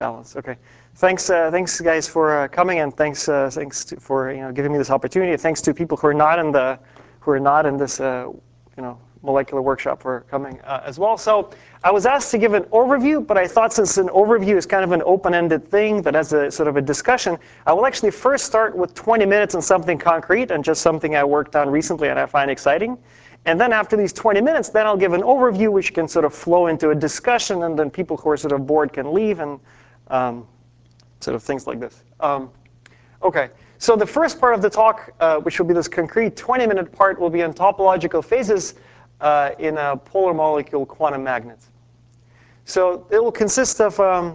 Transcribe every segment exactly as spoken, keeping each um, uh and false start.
Balance. Okay. Thanks, uh, thanks guys for uh, coming, and thanks, uh, thanks to, for you know giving me this opportunity. Thanks to people who are not in the who are not in this uh, you know molecular workshop for coming uh, as well. So I was asked to give an overview, but I thought since an overview is kind of an open-ended thing that has a sort of a discussion, I will actually first start with twenty minutes on something concrete and just something I worked on recently and I find exciting. And then after these twenty minutes, then I'll give an overview which can sort of flow into a discussion, and then people who are sort of bored can leave, and um, sort of things like this. Um, okay, so the first part of the talk, uh, which will be this concrete twenty minute part, will be on topological phases uh, in a polar molecule quantum magnets. So it will consist of um,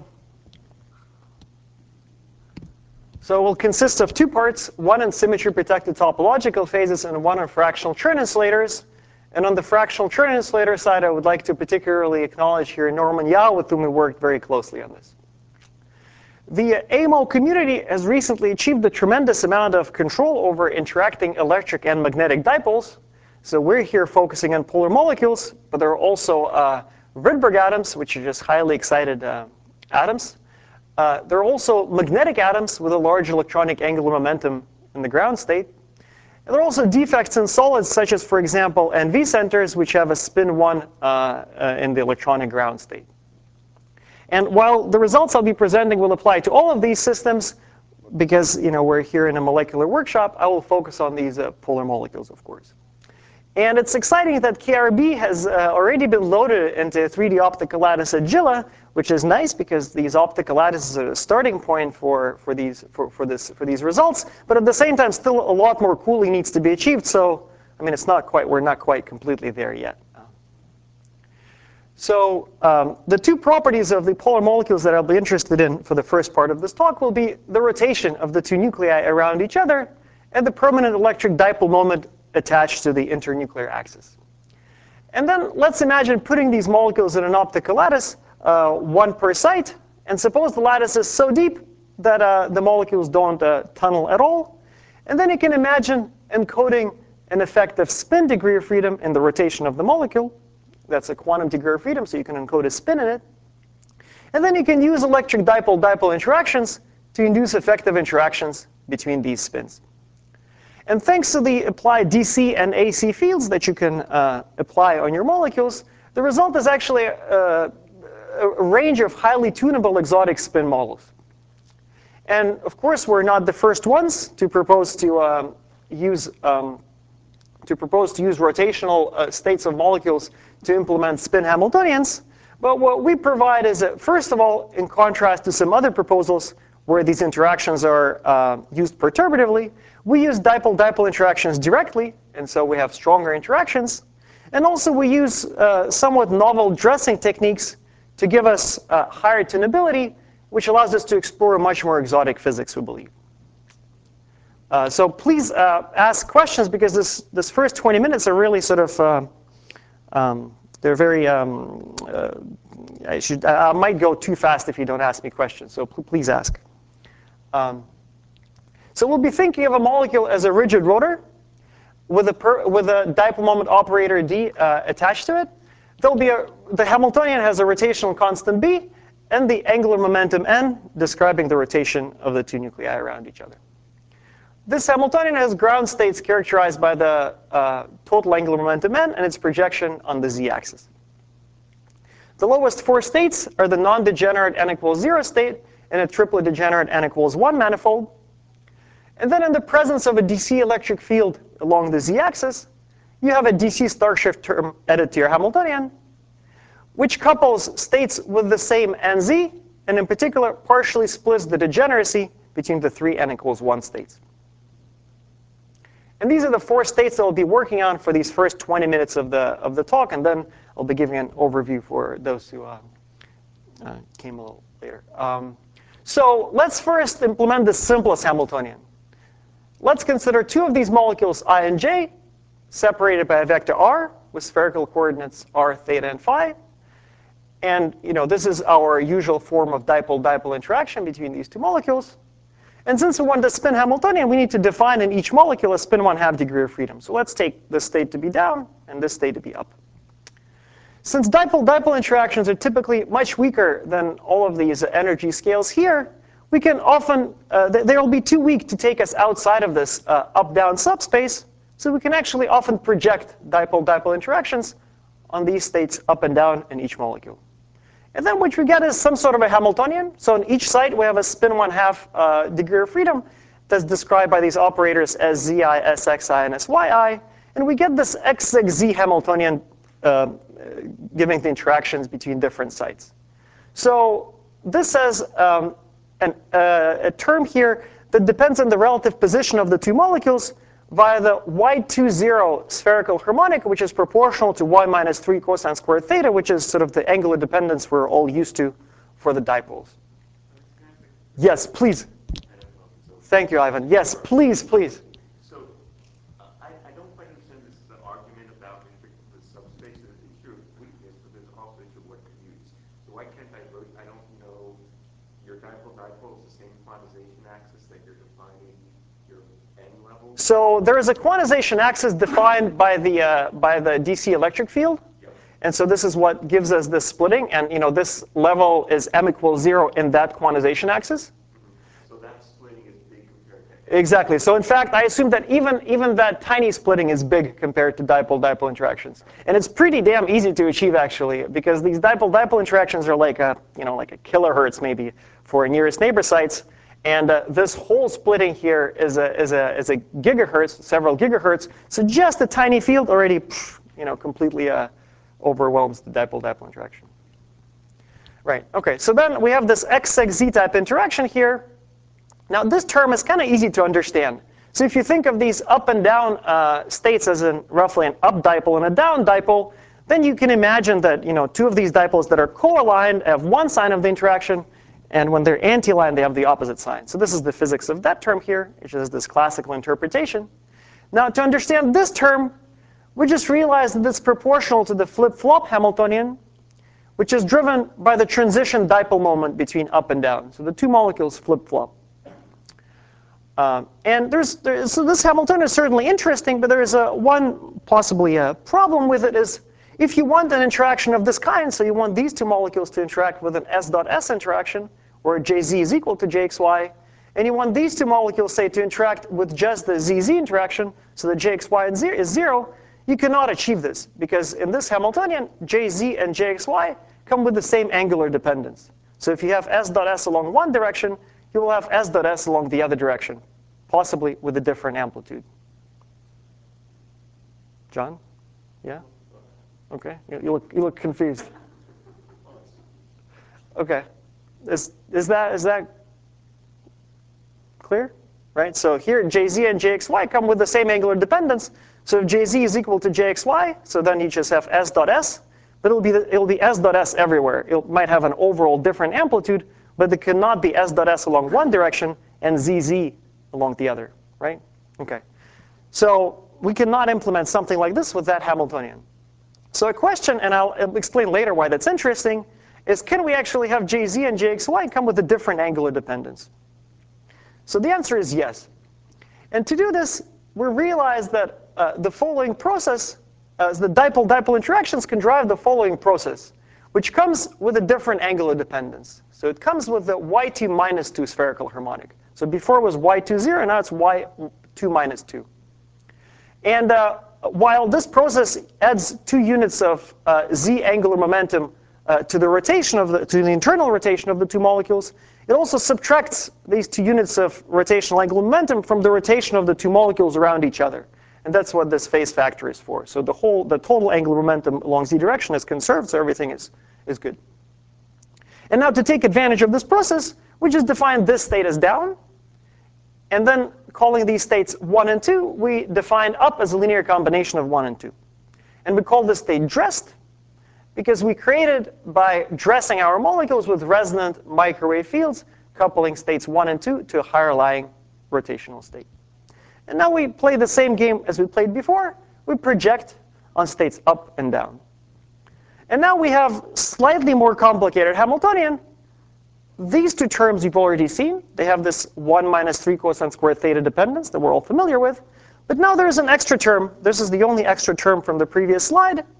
so it will consist of two parts: one on symmetry-protected topological phases, and one on fractional Chern insulators. And on the fractional Chern insulator side, I would like to particularly acknowledge here Norman Yao, with whom we worked very closely on this. The A M O community has recently achieved a tremendous amount of control over interacting electric and magnetic dipoles. So we're here focusing on polar molecules, but there are also uh, Rydberg atoms, which are just highly excited uh, atoms. Uh, there are also magnetic atoms with a large electronic angular momentum in the ground state. And there are also defects in solids, such as, for example, N V centers, which have a spin one uh, uh, in the electronic ground state. And while the results I'll be presenting will apply to all of these systems, because you know we're here in a molecular workshop, I will focus on these uh, polar molecules, of course. And it's exciting that K R B has uh, already been loaded into three D optical lattice at Gila, which is nice because these optical lattices are a starting point for, for, these, for, for, this, for these results. But at the same time, still a lot more cooling needs to be achieved. So, I mean, it's not quite, we're not quite completely there yet. So um, the two properties of the polar molecules that I'll be interested in for the first part of this talk will be the rotation of the two nuclei around each other and the permanent electric dipole moment attached to the internuclear axis. And then let's imagine putting these molecules in an optical lattice, uh, one per site, and suppose the lattice is so deep that uh, the molecules don't uh, tunnel at all. And then you can imagine encoding an effective spin degree of freedom in the rotation of the molecule. That's a quantum degree of freedom, so you can encode a spin in it. And then you can use electric dipole-dipole interactions to induce effective interactions between these spins. And thanks to the applied D C and A C fields that you can uh, apply on your molecules, the result is actually a, a range of highly tunable exotic spin models. And of course, we're not the first ones to propose to um, use um, to propose to use rotational uh, states of molecules to implement spin Hamiltonians. But what we provide is that, first of all, in contrast to some other proposals where these interactions are uh, used perturbatively, we use dipole-dipole interactions directly, and so we have stronger interactions. And also we use uh, somewhat novel dressing techniques to give us uh, higher tunability, which allows us to explore much more exotic physics, we believe. Uh, so please uh, ask questions, because this, this first twenty minutes are really sort of, uh, um, they're very, um, uh, I, should, I might go too fast if you don't ask me questions, so pl please ask. Um, so we'll be thinking of a molecule as a rigid rotor with a, per, with a dipole moment operator D uh, attached to it. There'll be a, the Hamiltonian has a rotational constant B and the angular momentum N, describing the rotation of the two nuclei around each other. This Hamiltonian has ground states characterized by the uh, total angular momentum N and its projection on the z-axis. The lowest four states are the non-degenerate n equals zero state and a triplet degenerate n equals one manifold. And then in the presence of a D C electric field along the z-axis, you have a D C star shift term added to your Hamiltonian, which couples states with the same nz, and in particular partially splits the degeneracy between the three n equals one states. And these are the four states that I'll be working on for these first twenty minutes of the, of the talk, and then I'll be giving an overview for those who uh, uh, came a little later. Um, so let's first implement the simplest Hamiltonian. Let's consider two of these molecules, I and j, separated by a vector r with spherical coordinates r, theta, and phi. And you know, this is our usual form of dipole-dipole interaction between these two molecules. And since we want to spin Hamiltonian, we need to define in each molecule a spin one half degree of freedom. So let's take this state to be down and this state to be up. Since dipole-dipole interactions are typically much weaker than all of these energy scales here, we can often, uh, they will be too weak to take us outside of this uh, up-down subspace, so we can actually often project dipole-dipole interactions on these states up and down in each molecule. And then what we get is some sort of a Hamiltonian. So on each site, we have a spin one half uh, degree of freedom that's described by these operators as Zi, Sxi, and Syi. And we get this X six Z Hamiltonian uh, giving the interactions between different sites. So this says um, an, uh, a term here that depends on the relative position of the two molecules via the Y two zero spherical harmonic, which is proportional to y minus three cosine squared theta, which is sort of the angular dependence we're all used to for the dipoles. Yes, please. Thank you, Ivan. Yes, please, please. So uh, I, I don't quite understand this the argument about restricting the subspace. It's your weakness, but there's also issue of what you use. So why can't I vote? I don't know. Your dipole-dipole is the same quantization axis that you're defining your n level. So there is a quantization axis defined by the uh, by the D C electric field. Yep. And so this is what gives us this splitting. And you know, this level is m equals zero in that quantization axis. So that splitting is big compared to Exactly. So in fact, I assume that even, even that tiny splitting is big compared to dipole-dipole interactions. And it's pretty damn easy to achieve, actually, because these dipole-dipole interactions are like a, you know, like a kilohertz maybe for nearest neighbor sites. And uh, this whole splitting here is a, is, a, is a gigahertz, several gigahertz. So just a tiny field already, you know, completely uh, overwhelms the dipole-dipole interaction. Right. OK, so then we have this X six Z type interaction here. Now, this term is kind of easy to understand. So if you think of these up and down uh, states as in roughly an up dipole and a down dipole, then you can imagine that you know two of these dipoles that are co-aligned have one sign of the interaction, and when they're anti-aligned, they have the opposite sign. So this is the physics of that term here, which is this classical interpretation. Now, to understand this term, we just realize that it's proportional to the flip-flop Hamiltonian, which is driven by the transition dipole moment between up and down. So the two molecules flip-flop. Um, and there's, there's, so this Hamiltonian is certainly interesting, but there's a one possibly a problem with it is if you want an interaction of this kind, so you want these two molecules to interact with an S dot S interaction, where Jz is equal to Jxy, and you want these two molecules, say, to interact with just the Z Z interaction, so that Jxy is zero, you cannot achieve this, because in this Hamiltonian, Jz and Jxy come with the same angular dependence. So if you have S dot S along one direction, you will have S dot S along the other direction, possibly with a different amplitude. John? Yeah? OK. You, you, look, you look confused. OK. Is, is, that, is that clear? Right? So here, Jz and Jxy come with the same angular dependence. So if Jz is equal to Jxy, so then you just have S dot S. But it'll be, the, it'll be S dot S everywhere. It might have an overall different amplitude, but it cannot be S dot S along one direction and Z Z along the other, right? OK. So we cannot implement something like this with that Hamiltonian. So a question, and I'll explain later why that's interesting, is can we actually have Jz and Jxy come with a different angular dependence? So the answer is yes. And to do this, we realize that uh, the following process, uh, the dipole-dipole interactions can drive the following process, which comes with a different angular dependence. So it comes with the Y two minus two spherical harmonic. So before it was Y two zero, now it's Y two minus two. And uh, while this process adds two units of uh, Z angular momentum uh, to the rotation of the to the internal rotation of the two molecules, it also subtracts these two units of rotational angular momentum from the rotation of the two molecules around each other. And that's what this phase factor is for. So the whole the total angular momentum along Z direction is conserved, so everything is is good. And now to take advantage of this process, we just define this state as down. And then calling these states one and two, we define up as a linear combination of one and two. And we call this state dressed, because we created, by dressing our molecules with resonant microwave fields, coupling states one and two to a higher lying rotational state. And now we play the same game as we played before. We project on states up and down. And now we have slightly more complicated Hamiltonian. These two terms you've already seen. They have this one minus three cosine squared theta dependence that we're all familiar with. But now there's an extra term. This is the only extra term from the previous slide.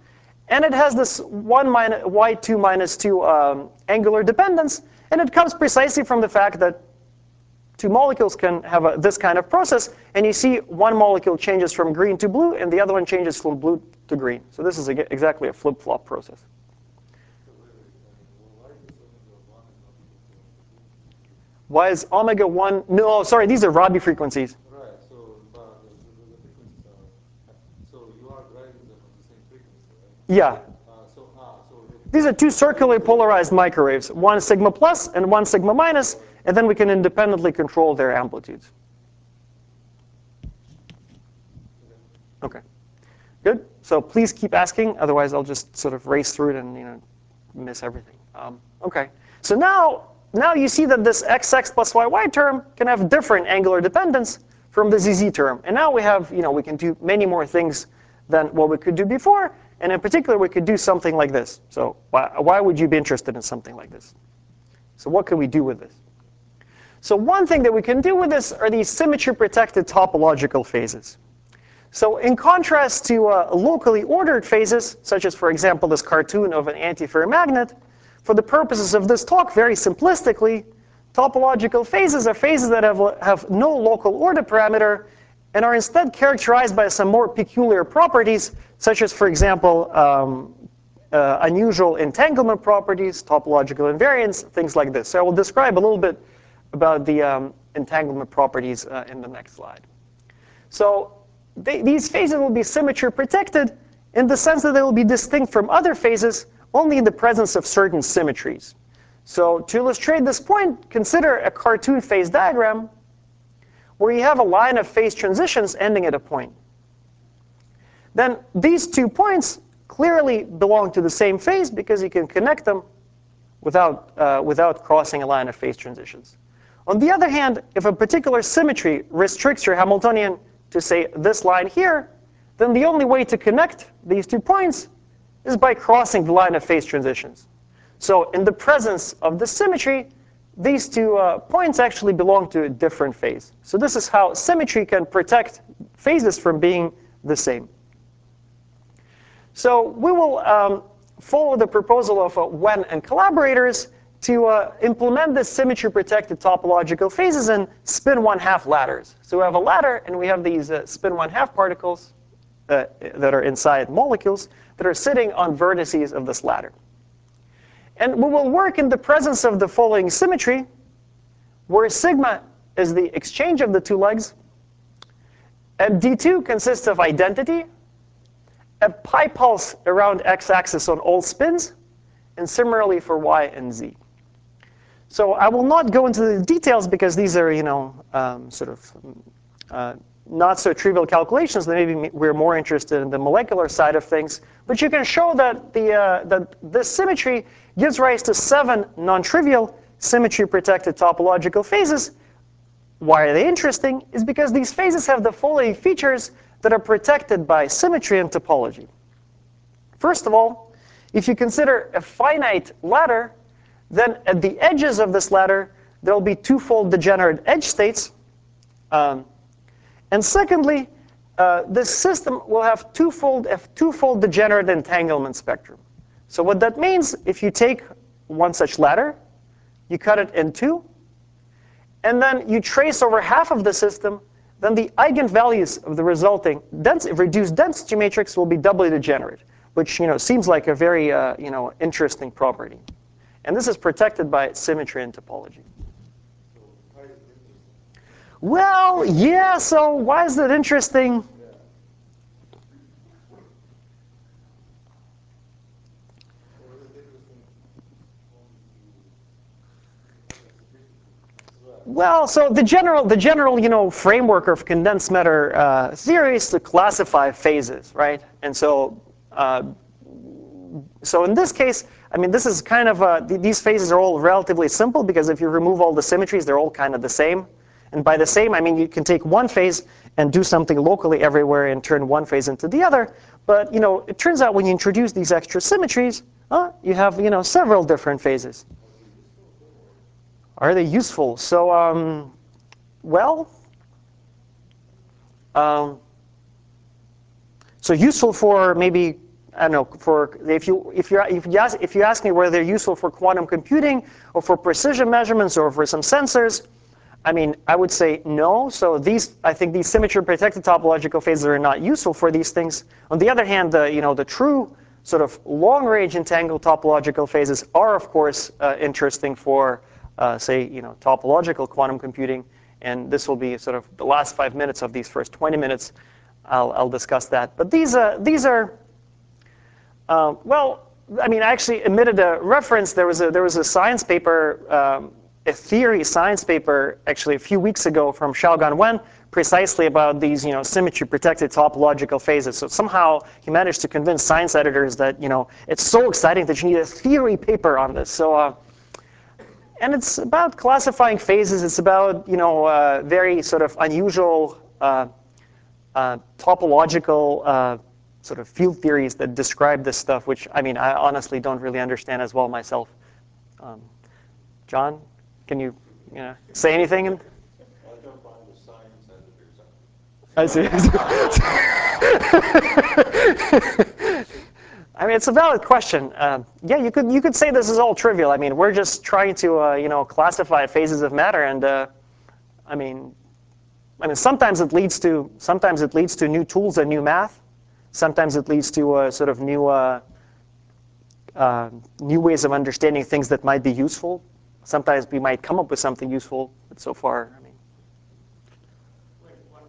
and it has this one minus y two minus two um, angular dependence, and it comes precisely from the fact that two molecules can have a, this kind of process, and you see one molecule changes from green to blue, and the other one changes from blue to green. So this is a, exactly a flip-flop process. Why is omega one? No, sorry, these are Rabi frequencies. Right. So, but the, the, the frequencies are. So you are driving them at the same frequency, right? Yeah. Uh, so, ah, so These are two circularly polarized microwaves, one sigma plus and one sigma minus, and then we can independently control their amplitudes. Okay. Good. So please keep asking, otherwise I'll just sort of race through it and you know miss everything. Um, okay. So now. Now you see that this xx plus yy term can have different angular dependence from the zz term. And now we have, you know, we can do many more things than what we could do before. And in particular, we could do something like this. So why, why would you be interested in something like this? So what can we do with this? So one thing that we can do with this are these symmetry-protected topological phases. So in contrast to uh, locally ordered phases, such as, for example, this cartoon of an antiferromagnet, for the purposes of this talk, very simplistically, topological phases are phases that have, have no local order parameter and are instead characterized by some more peculiar properties, such as, for example, um, uh, unusual entanglement properties, topological invariance, things like this. So I will describe a little bit about the um, entanglement properties uh, in the next slide. So they, these phases will be symmetry protected in the sense that they will be distinct from other phases only in the presence of certain symmetries. So to illustrate this point, consider a cartoon phase diagram where you have a line of phase transitions ending at a point. Then these two points clearly belong to the same phase because you can connect them without, uh, without crossing a line of phase transitions. On the other hand, if a particular symmetry restricts your Hamiltonian to, say, this line here, then the only way to connect these two points is by crossing the line of phase transitions. So in the presence of the symmetry, these two uh, points actually belong to a different phase. So this is how symmetry can protect phases from being the same. So we will um, follow the proposal of uh, Wen and collaborators to uh, implement this symmetry-protected topological phases in spin one-half ladders. So we have a ladder, and we have these uh, spin one-half particles uh, that are inside molecules that are sitting on vertices of this ladder. And we will work in the presence of the following symmetry, where sigma is the exchange of the two legs, and D two consists of identity, a pi pulse around x-axis on all spins, and similarly for y and z. So I will not go into the details because these are, you know, um, sort of uh, not so trivial calculations. Maybe we're more interested in the molecular side of things. But you can show that the uh, that this symmetry gives rise to seven non-trivial symmetry-protected topological phases. Why are they interesting? Is because these phases have the following features that are protected by symmetry and topology. First of all, if you consider a finite ladder, then at the edges of this ladder, there will be twofold degenerate edge states. Um, and secondly, uh, this system will have twofold, a twofold degenerate entanglement spectrum. So what that means, if you take one such ladder, you cut it in two, and then you trace over half of the system, then the eigenvalues of the resulting dens reduced density matrix will be doubly degenerate, which you know seems like a very uh, you know interesting property. And this is protected by symmetry and topology. So why is it interesting? Well, yeah, so why is that interesting? Yeah. Or is it interesting only to Well, so the general, the general, you know, framework of condensed matter uh, theory is to classify phases, right? And so, uh, so in this case, I mean, this is kind of uh, th these phases are all relatively simple because if you remove all the symmetries, they're all kind of the same. And by the same, I mean you can take one phase and do something locally everywhere and turn one phase into the other. But you know, it turns out when you introduce these extra symmetries, uh, you have you know several different phases. Are they useful? So, um, well, um, so useful for maybe I don't know, for if you if you if you ask if you ask me whether they're useful for quantum computing or for precision measurements or for some sensors, I mean, I would say no. So these, I think these symmetry-protected topological phases are not useful for these things. On the other hand, the you know the true sort of long-range entangled topological phases are, of course, uh, interesting for, uh, say, you know, topological quantum computing. And this will be sort of the last five minutes of these first twenty minutes. I'll, I'll discuss that. But these, uh, these are, uh, well, I mean, I actually omitted a reference. There was a, there was a science paper, um, a theory science paper, actually a few weeks ago from Xiaogan Wen, precisely about these, you know, symmetry-protected topological phases. So somehow he managed to convince science editors that, you know, it's so exciting that you need a theory paper on this. So, uh, and it's about classifying phases. It's about, you know, uh, very sort of unusual uh, uh, topological uh, sort of field theories that describe this stuff, which, I mean, I honestly don't really understand as well myself. Um, John, can you, you know, say anything? I don't find the science editors out. I see. I mean, it's a valid question. Uh, yeah, you could you could say this is all trivial. I mean, we're just trying to uh, you know classify phases of matter, and uh, I mean, I mean sometimes it leads to sometimes it leads to new tools and new math. Sometimes it leads to uh, sort of new uh, uh, new ways of understanding things that might be useful. Sometimes we might come up with something useful, but so far, I mean. Well, what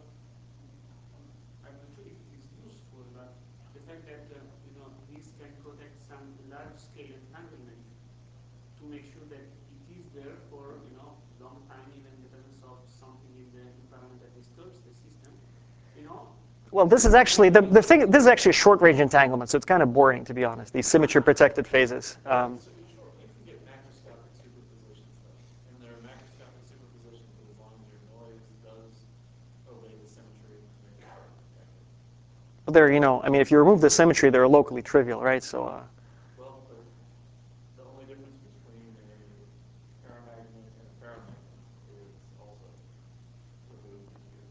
I'm not sure if it is useful, but the fact that uh, you know this can protect some large-scale entanglement to make sure that it is there for you know long time, even in the presence of something in the environment that disturbs the system. You know. Well, this is actually the, the thing. This is actually a short-range entanglement, so it's kind of boring, to be honest. These symmetry-protected phases. Um, So sure, you can get macroscopic superpositions though, and there are macroscopic superpositions that as long as your noise does obey the symmetry, they're short protected. they're, you know, I mean, if you remove the symmetry, they're locally trivial, right? So. Uh, Well, the, the only difference between a paramagnet and a ferromagnet is also removed if you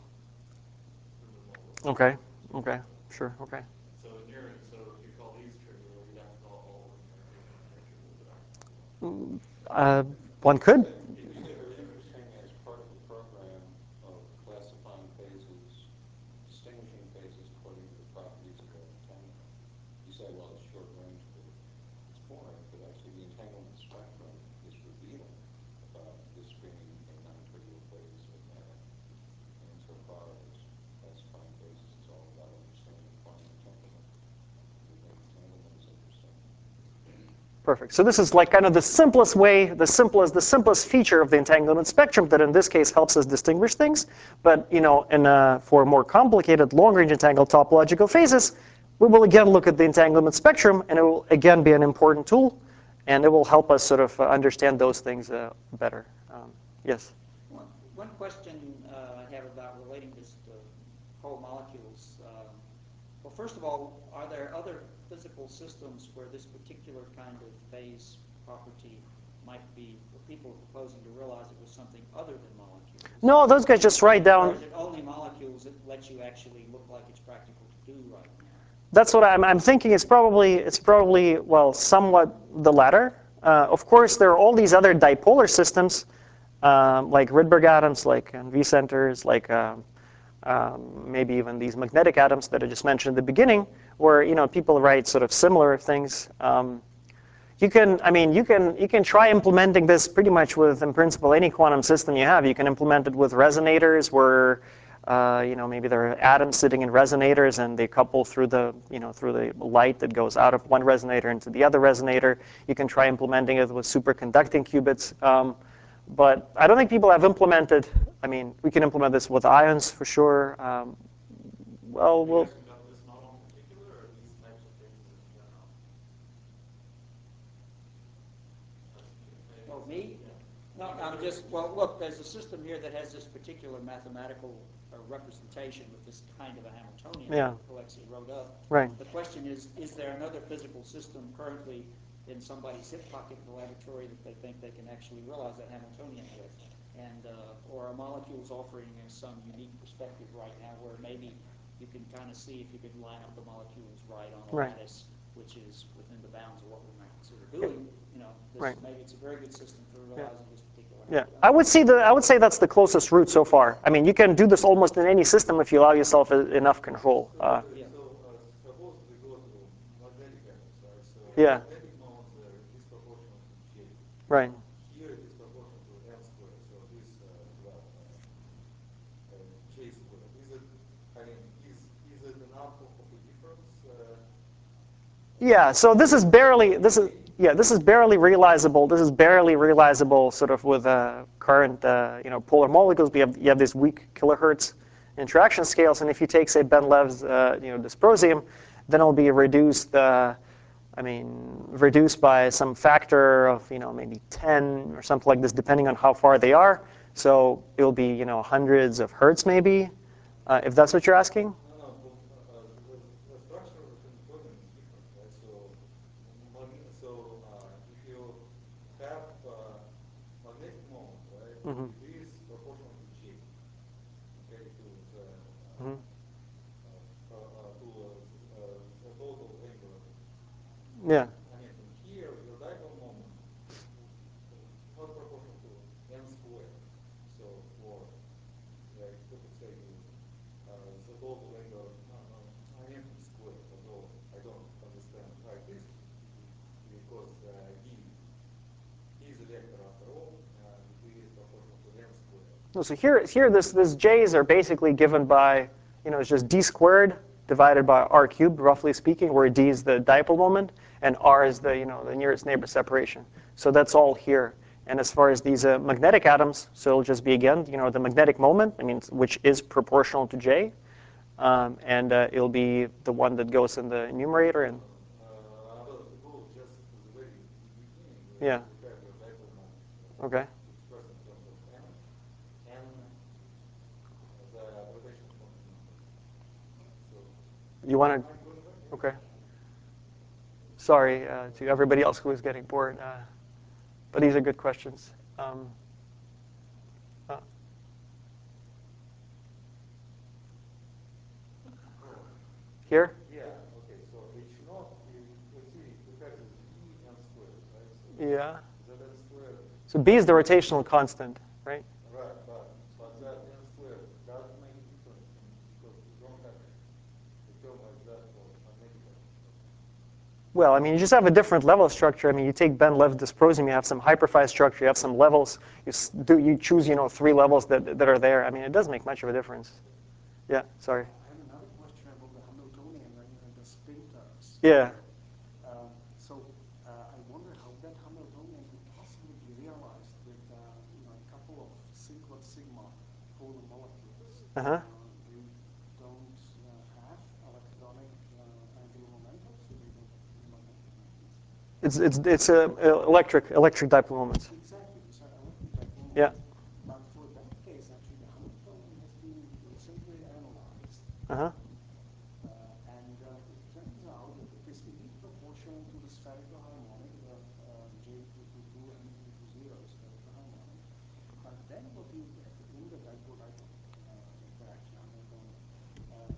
remove all the okay. Okay. Sure. Okay. So in your, so if you call these trivial, you'd have to call all of them trivial, but I don't Uh, one could. You say very interesting as part of the program of classifying phases, distinguishing phases according to the properties of their entanglement. You say, well, it's short range, but it's boring, but actually the entanglement spectrum is revealing about this being a non-trivial phase of matter. And insofar as classifying phases is all about understanding quantum entanglement, we think entanglement is interesting. Perfect. So this is like kind of the simplest way, the simplest, the simplest feature of the entanglement spectrum that in this case helps us distinguish things. But you know, in, uh, for more complicated long-range entangled topological phases, we will again look at the entanglement spectrum, and it will again be an important tool, and it will help us sort of uh, understand those things uh, better. Um, yes. One, one question uh, I have about relating this to whole molecules. Um, well, first of all, are there other physical systems where this particular kind of phase property might be, where people are proposing to realize it was something other than molecules? No, those guys just write down. Or is it only molecules that let you actually look like it's practical to do right now? That's what I'm, I'm thinking. It's probably, it's probably, well, somewhat the latter. Uh, of course, there are all these other dipolar systems, um, like Rydberg atoms, like uh, V centers, like um, um, maybe even these magnetic atoms that I just mentioned at the beginning, where you know people write sort of similar things. Um, you can, I mean, you can you can try implementing this pretty much with, in principle, any quantum system you have. You can implement it with resonators, where uh, you know maybe there are atoms sitting in resonators, and they couple through the you know through the light that goes out of one resonator into the other resonator. You can try implementing it with superconducting qubits. Um, But I don't think people have implemented, I mean, we can implement this with ions for sure. Um, well, Are you we'll. asking about this model in particular, or these types of phases in general? Oh, me? Yeah. No, I'm just, well, look, there's a system here that has this particular mathematical uh, representation with this kind of a Hamiltonian Yeah. that Alexei wrote up. Right. The question is, is there another physical system currently in somebody's hip pocket in the laboratory that they think they can actually realize that Hamiltonian with? And, uh, or are molecules offering us some unique perspective right now where maybe you can kind of see if you could line up the molecules right on a Right. lattice which is within the bounds of what we might consider doing, you know, this, Right. maybe it's a very good system for realizing this particular. Yeah, I would see the I would say that's the closest route so far. I mean, you can do this almost in any system if you allow yourself e- enough control. Uh, So, uh, suppose we go to magnetic atoms, right? So Yeah. magnetic moments are disproportional to J. right. Here it is proportional to M squared. So this, uh, well, uh, uh, J squared. Is it? I mean, is is it enough of, of a difference? Uh, Yeah. So this is barely this is yeah this is barely realizable. This is barely realizable sort of with uh, current uh, you know polar molecules. We have you have these weak kilohertz interaction scales, and if you take say Ben-Lev's uh, you know dysprosium, then it'll be reduced. Uh, I mean, reduced by some factor of you know maybe ten or something like this, depending on how far they are. So it'll be you know hundreds of hertz maybe, uh, if that's what you're asking. No, no, but uh, uh, the, the structure of the Hamiltonian is different, right? So, mag- so uh, if you have uh, magnetic moment, right, Mhm. it is proportional to J, okay, to the uh, Mhm. uh, uh, to uh, uh, the total angular. Yeah. I mean, and here your dipole moment not proportional to n squared. So, or like we could say to uh, the total angular no, no, momentum squared, although I don't understand why this, because uh, D, D is a vector after all, and D is proportional to n squared. No, so here, here this, this J's are basically given by, you know, it's just D squared divided by R cubed, roughly speaking, where D is the dipole moment and R is the, you know, the nearest neighbor separation. So that's all here. And as far as these uh, magnetic atoms, so it'll just be again, you know, the magnetic moment, I mean, which is proportional to J, um, and uh, it'll be the one that goes in the numerator. And Uh, well, to go just to the very beginning, yeah, you have your dipole moment uh, okay, expressed in terms of n, and the gravitational quantum number. So, you want am I going back? to? Okay. Sorry uh, to everybody else who is getting bored, uh, but these are good questions. Um, uh, Oh, here? yeah, okay, so H naught, is, you see, we have this B n squared, right? So Yeah. that n squared, So B is the rotational constant, right? right, but, but that n squared doesn't make a difference in, because you don't have a term like that for magnetic atoms. Well, I mean, you just have a different level structure. I mean, you take Ben-Lev dysprosium, you have some hyperphi structure, you have some levels. You s- do you choose, you know, three levels that that are there. I mean, it doesn't make much of a difference. Yeah. Sorry. I have another question about the Hamiltonian when you have the spin terms. Yeah. Um, so uh, I wonder how that Hamiltonian could possibly be realized with uh, you know a couple of sigma sigma polar molecules. Uh huh. Uh, they don't uh, have electronic uh, angular momentum, so they don't have any magnetic moments. It's it's it's a uh, electric electric dipole moments. Exactly, these are electric dipole Yeah. moments. But for that case, actually, the Hamiltonian has been recently analyzed. Uh huh. Uh, and uh, it turns out that it is indeed proportional to the spherical harmonic, the uh, J equal to two and equal to zero spherical harmonic. But then what you get in the dipole-dipole uh, interaction Hamiltonian uh,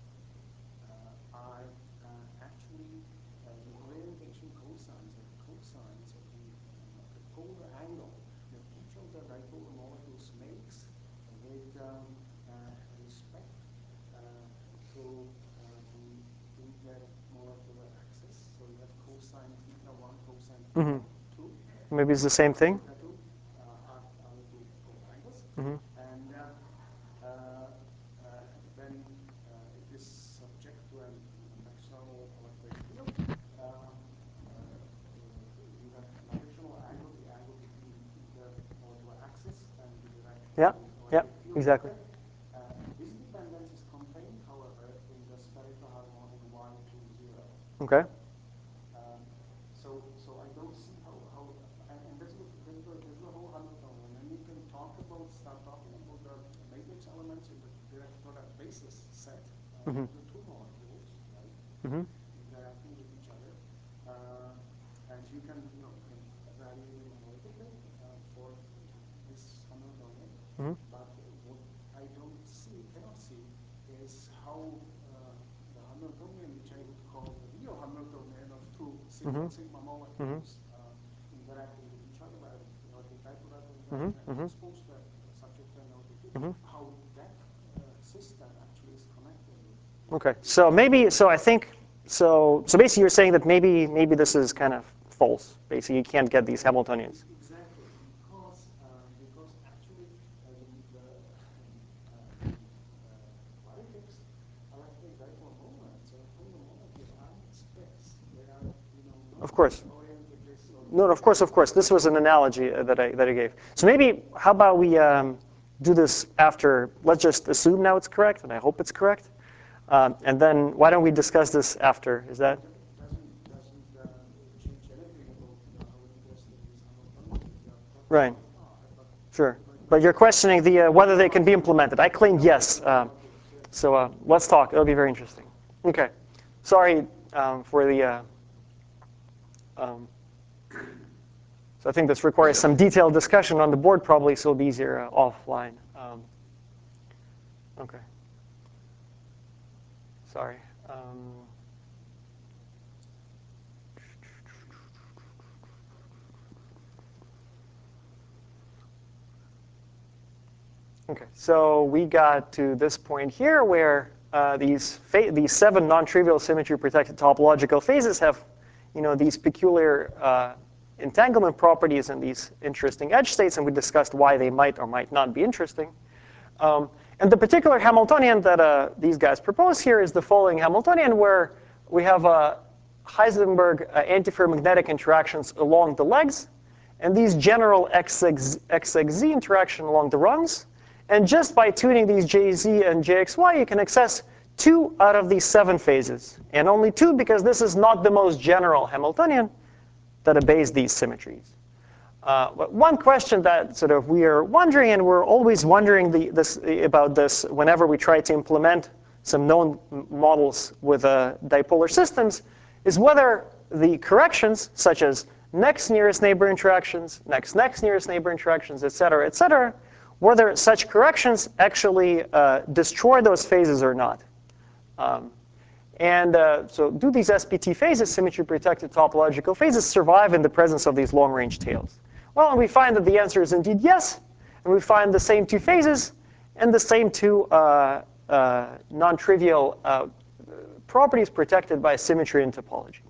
uh, are uh, actually uh, the orientation cosines or the cosines of the, uh, the polar angle that each of the dipolar molecules makes with um, uh, respect uh, to uh, the intermolecular axis. So you have cosine theta one, cosine theta Mm-hmm. two. Maybe it's the same thing. Theta two uh, are, are the two polar angles. Mm-hmm. And uh, uh, uh, then uh, it is subject to an external electric field. Um, uh, uh, you have an additional angle, the angle between intermolecular axis and the direction Yeah. of the Yeah. electric field Exactly. vector. Uh, this dependence is contained, however, in the spherical harmonic one, two, zero. Okay. Um, so, so I don't see how, how and, and that's, the, that's, the, that's the whole Hamiltonian. And you can talk about, start talking about the matrix elements in the direct product basis set uh, Mm-hmm. of the two molecules, right, Mm-hmm. interacting with each other. Uh, and you can, you know, you can vary them a little bit uh, for this Hamiltonian. Mm-hmm. But what I don't see, cannot see, is how uh, the Hamiltonian, which I would call the real Hamiltonian of two sigma, Mm-hmm. sigma molecules uh, interacting with each other, where you know, the dipole interaction Mm-hmm. and exposed to subject to L T P, Mm-hmm. how that uh, system actually is connected. Okay, so maybe, so I think, so so basically you're saying that maybe maybe this is kind of false. Basically, you can't get these Hamiltonians. Exactly, because uh, because actually uh, the the, uh, uh, Weierstrass electric dipole moments are fundamentally are in space. They are, you know, not Of course. oriented this sort of. No, no, of course, of course. This was an analogy uh, that I that I gave. So maybe, how about we um, do this after? Let's just assume now it's correct, and I hope it's correct. Um, and then why don't we discuss this after? Is that? Doesn't doesn't uh, change anything about uh, how interesting these Hamiltonians are. Right. But Sure. But you're questioning the uh, whether they can be implemented. I claim yes. Um, so uh, let's talk. It'll be very interesting. Okay. Sorry um, for the. Uh, um, so I think this requires some detailed discussion on the board, probably, so it'll be easier uh, offline. Um, okay. Sorry. Um, Okay, so we got to this point here where uh, these these seven non-trivial symmetry-protected topological phases have, you know, these peculiar uh, entanglement properties and these interesting edge states, and we discussed why they might or might not be interesting. Um, and the particular Hamiltonian that uh, these guys propose here is the following Hamiltonian, where we have uh, Heisenberg uh, antiferromagnetic interactions along the legs, and these general X X Z interaction along the rungs. And just by tuning these J Z and J X Y, you can access two out of these seven phases. And only two because this is not the most general Hamiltonian that obeys these symmetries. Uh, but one question that sort of we are wondering, and we're always wondering the, this, about this whenever we try to implement some known models with uh, dipolar systems, is whether the corrections, such as next nearest neighbor interactions, next next nearest neighbor interactions, et cetera, et cetera, whether such corrections actually uh, destroy those phases or not. Um, and uh, so do these S P T phases, symmetry-protected topological phases, survive in the presence of these long-range tails? Well, and we find that the answer is indeed yes. And we find the same two phases and the same two uh, uh, non-trivial uh, properties protected by symmetry and topology.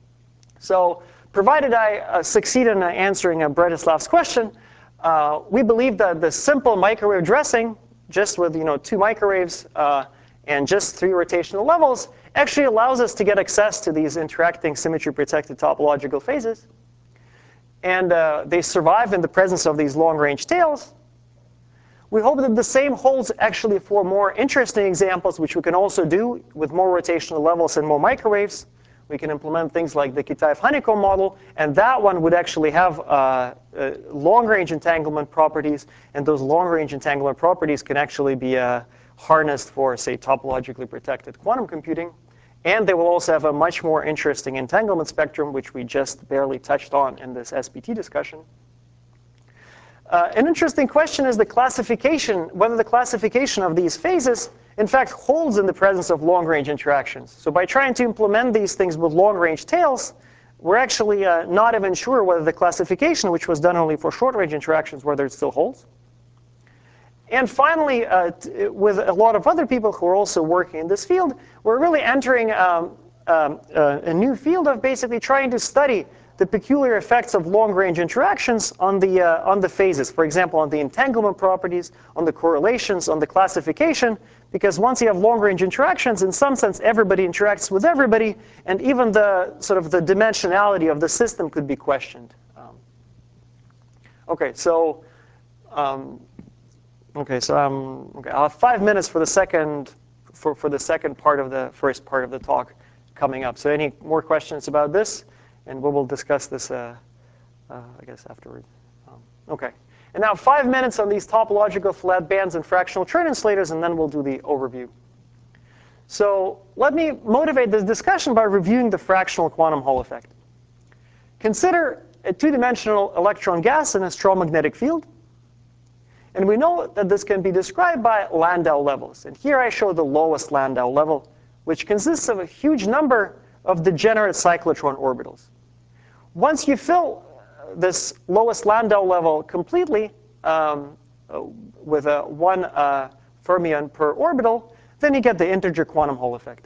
So provided I uh, succeed in uh, answering uh, Bratislav's question, uh, we believe that the simple microwave dressing, just with you know two microwaves uh, and just three rotational levels, actually allows us to get access to these interacting symmetry-protected topological phases. And uh, they survive in the presence of these long-range tails. We hope that the same holds actually for more interesting examples, which we can also do with more rotational levels and more microwaves. We can implement things like the Kitaev honeycomb model, and that one would actually have uh, uh, long-range entanglement properties, and those long-range entanglement properties can actually be uh, harnessed for, say, topologically protected quantum computing. And they will also have a much more interesting entanglement spectrum, which we just barely touched on in this S P T discussion. Uh, an interesting question is the classification, whether the classification of these phases in fact holds in the presence of long-range interactions. So by trying to implement these things with long-range tails, we're actually uh, not even sure whether the classification, which was done only for short-range interactions, whether it still holds. And finally, uh, t with a lot of other people who are also working in this field, we're really entering um, um, uh, a new field of basically trying to study the peculiar effects of long-range interactions on the, uh, on the phases. For example, on the entanglement properties, on the correlations, on the classification. Because once you have long-range interactions, in some sense, everybody interacts with everybody, and even the sort of the dimensionality of the system could be questioned. Um, okay, so um, okay, so um, okay, I'll have five minutes for the second for for the second part of the first part of the talk coming up. So any more questions about this? And we will discuss this, uh, uh, I guess, afterward. Um, okay. And now five minutes on these topological flat bands and fractional churn insulators, and then we'll do the overview. So let me motivate this discussion by reviewing the fractional quantum Hall effect. Consider a two-dimensional electron gas in a strong magnetic field. And we know that this can be described by Landau levels. And here I show the lowest Landau level, which consists of a huge number of degenerate cyclotron orbitals. Once you fill this lowest Landau level completely um, with a one uh, fermion per orbital, then you get the integer quantum Hall effect.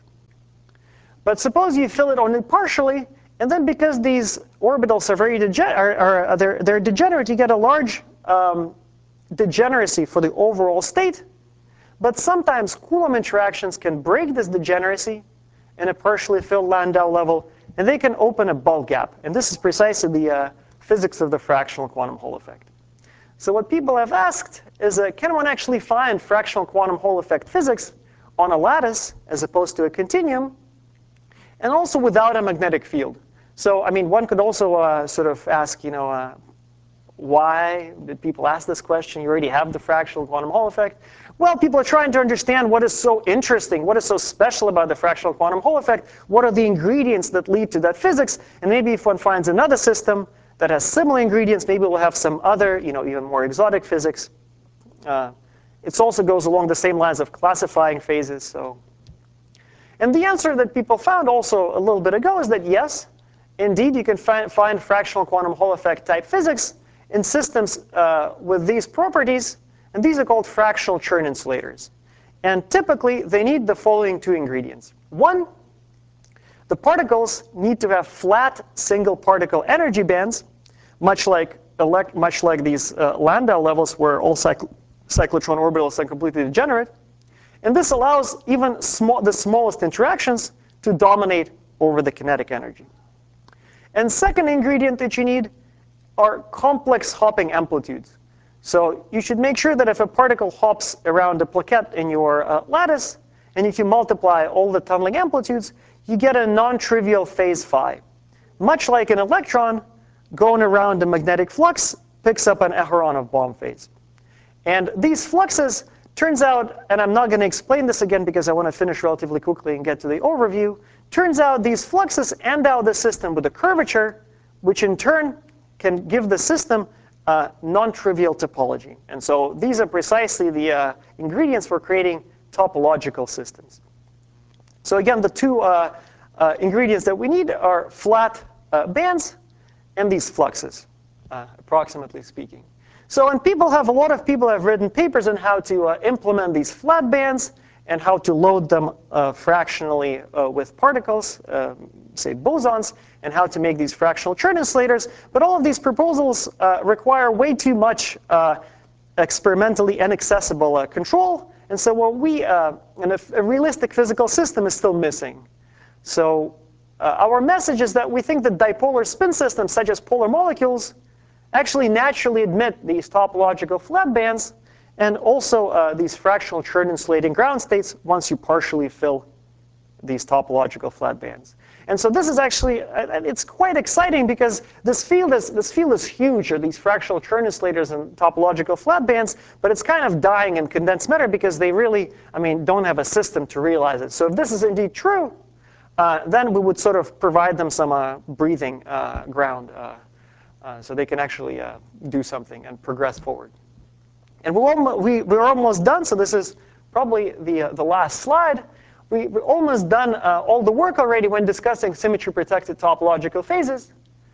But suppose you fill it only partially, and then because these orbitals are very dege- are, are they're, they're degenerate, you get a large um, degeneracy for the overall state. But sometimes Coulomb interactions can break this degeneracy in a partially filled Landau level, and they can open a bulk gap. And this is precisely the uh, physics of the fractional quantum Hall effect. So what people have asked is, uh, can one actually find fractional quantum Hall effect physics on a lattice as opposed to a continuum, and also without a magnetic field? So, I mean, one could also uh, sort of ask, you know, uh, why did people ask this question? You already have the fractional quantum Hall effect. Well, people are trying to understand what is so interesting, what is so special about the fractional quantum Hall effect, what are the ingredients that lead to that physics, and maybe if one finds another system that has similar ingredients, maybe we'll have some other, you know, even more exotic physics. Uh, it also goes along the same lines of classifying phases. So, and the answer that people found also a little bit ago is that yes, indeed, you can fi find fractional quantum Hall effect type physics in systems uh, with these properties, and these are called fractional Chern insulators. And typically, they need the following two ingredients. One, the particles need to have flat single particle energy bands, much like elect much like these uh, Landau levels where all cycl cyclotron orbitals are completely degenerate. And this allows even small, the smallest interactions to dominate over the kinetic energy. And second ingredient that you need are complex hopping amplitudes. So you should make sure that if a particle hops around a plaquette in your uh, lattice, and if you multiply all the tunneling amplitudes, you get a non-trivial phase phi. Much like an electron going around a magnetic flux picks up an Aharonov-Bohm phase. And these fluxes, turns out, and I'm not going to explain this again because I want to finish relatively quickly and get to the overview, turns out these fluxes endow the system with a curvature, which in turn can give the system a non-trivial topology. And so these are precisely the uh, ingredients for creating topological systems. So again, the two uh, uh, ingredients that we need are flat uh, bands and these fluxes, uh, approximately speaking. So, and people have, a lot of people have written papers on how to uh, implement these flat bands and how to load them uh, fractionally uh, with particles, uh, say bosons, and how to make these fractional Chern insulators. But all of these proposals uh, require way too much uh, experimentally inaccessible uh, control. And so what we, uh, and a, a realistic physical system is still missing. So uh, our message is that we think that dipolar spin systems, such as polar molecules, actually naturally admit these topological flat bands and also uh, these fractional Chern insulating ground states once you partially fill these topological flat bands. And so this is actually, uh, it's quite exciting because this field is, this field is huge, or these fractional Chern insulators and topological flat bands, but it's kind of dying in condensed matter because they really, I mean, don't have a system to realize it. So if this is indeed true, uh, then we would sort of provide them some uh, breathing uh, ground uh, uh, so they can actually uh, do something and progress forward. And we're almost, we, we're almost done, so this is probably the, uh, the last slide. We, we're almost done uh, all the work already when discussing symmetry-protected topological phases.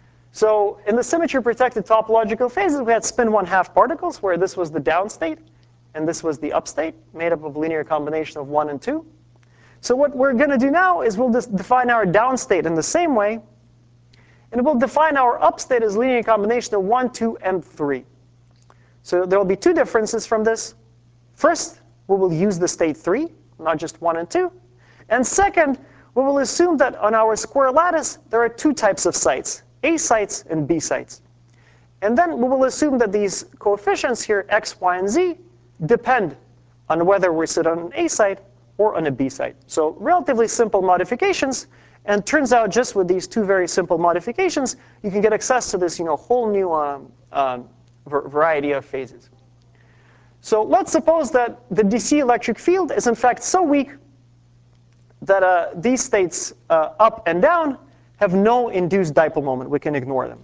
So in the symmetry-protected topological phases, we had spin one half particles, where this was the down state, and this was the up state, made up of linear combination of one and two. So what we're going to do now is we'll just define our down state in the same way, and we'll define our up state as linear combination of one, two, and three. So there will be two differences from this. First, we will use the state three, not just one and two. And second, we will assume that on our square lattice, there are two types of sites, A sites and B sites. And then we will assume that these coefficients here, x, y, and z, depend on whether we sit on an A site or on a B site. So relatively simple modifications. And turns out just with these two very simple modifications, you can get access to this you know, whole new um, um, variety of phases. So let's suppose that the D C electric field is in fact so weak that uh, these states uh, up and down have no induced dipole moment. We can ignore them.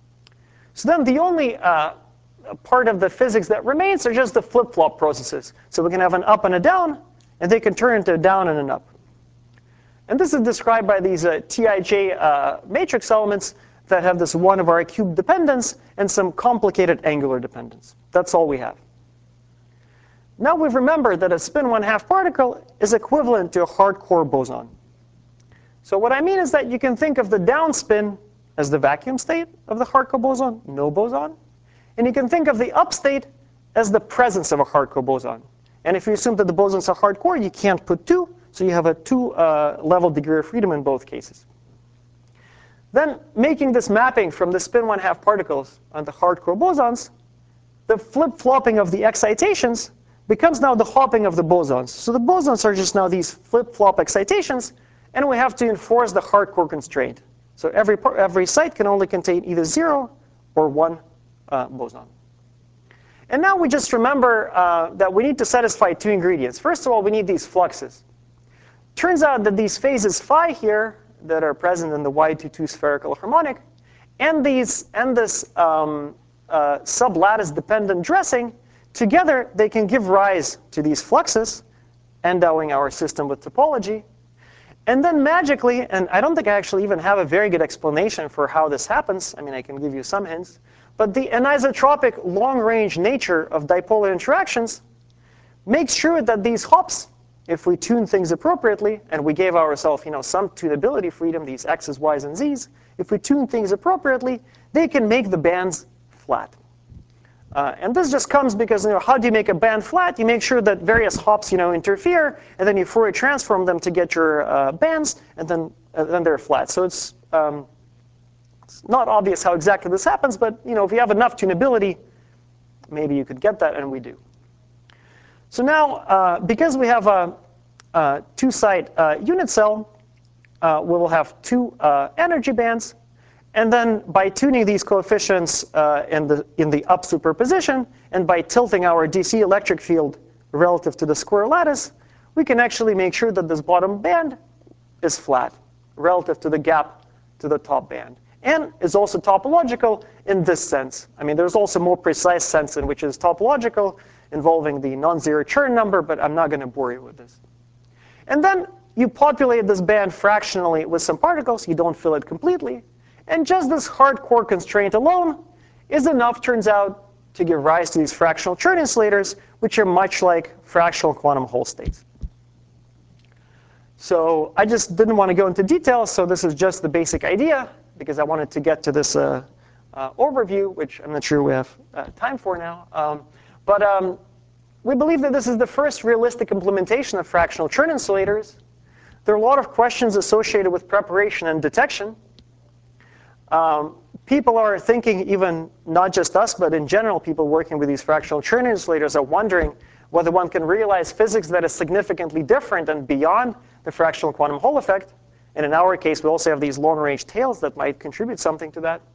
So then the only uh, part of the physics that remains are just the flip-flop processes. So we can have an up and a down, and they can turn into a down and an up. And this is described by these uh, T I J uh, matrix elements that have this one over R cubed dependence and some complicated angular dependence. That's all we have. Now we've remembered that a spin one half particle is equivalent to a hardcore boson. So what I mean is that you can think of the downspin as the vacuum state of the hardcore boson, no boson. And you can think of the up state as the presence of a hardcore boson. And if you assume that the bosons are hardcore, you can't put two, so you have a two uh, level degree of freedom in both cases. Then making this mapping from the spin one half particles onto hardcore bosons, the flip-flopping of the excitations becomes now the hopping of the bosons. So the bosons are just now these flip-flop excitations, and we have to enforce the hardcore constraint. So every, every site can only contain either zero or one uh, boson. And now we just remember uh, that we need to satisfy two ingredients. First of all, we need these fluxes. Turns out that these phases phi here that are present in the Y twenty-two spherical harmonic and, these, and this um, uh, sublattice dependent dressing, together they can give rise to these fluxes, endowing our system with topology. And then magically, and I don't think I actually even have a very good explanation for how this happens. I mean, I can give you some hints. But the anisotropic long-range nature of dipolar interactions makes sure that these hops, if we tune things appropriately, and we gave ourselves you know, some tunability freedom, these x's, y's, and z's, if we tune things appropriately, they can make the bands flat. Uh, and this just comes because you know, how do you make a band flat? You make sure that various hops you know, interfere, and then you Fourier transform them to get your uh, bands, and then, uh, then they're flat. So it's, um, it's not obvious how exactly this happens, but you know, if you have enough tunability, maybe you could get that, and we do. So now, uh, because we have a, a two-site uh, unit cell, uh, we will have two uh, energy bands. And then by tuning these coefficients uh, in, the, in the up superposition, and by tilting our D C electric field relative to the square lattice, we can actually make sure that this bottom band is flat relative to the gap to the top band. And is also topological in this sense. I mean, there's also a more precise sense in which is topological, involving the non-zero Chern number, but I'm not going to bore you with this. And then you populate this band fractionally with some particles. You don't fill it completely. And just this hardcore constraint alone is enough, turns out, to give rise to these fractional Chern insulators, which are much like fractional quantum Hall states. So I just didn't want to go into details, so this is just the basic idea, because I wanted to get to this uh, uh, overview, which I'm not sure we have uh, time for now. Um, but um, we believe that this is the first realistic implementation of fractional Chern insulators. There are a lot of questions associated with preparation and detection. Um, people are thinking, even not just us, but in general, people working with these fractional Chern insulators are wondering whether one can realize physics that is significantly different and beyond the fractional quantum Hall effect. And in our case, we also have these long-range tails that might contribute something to that.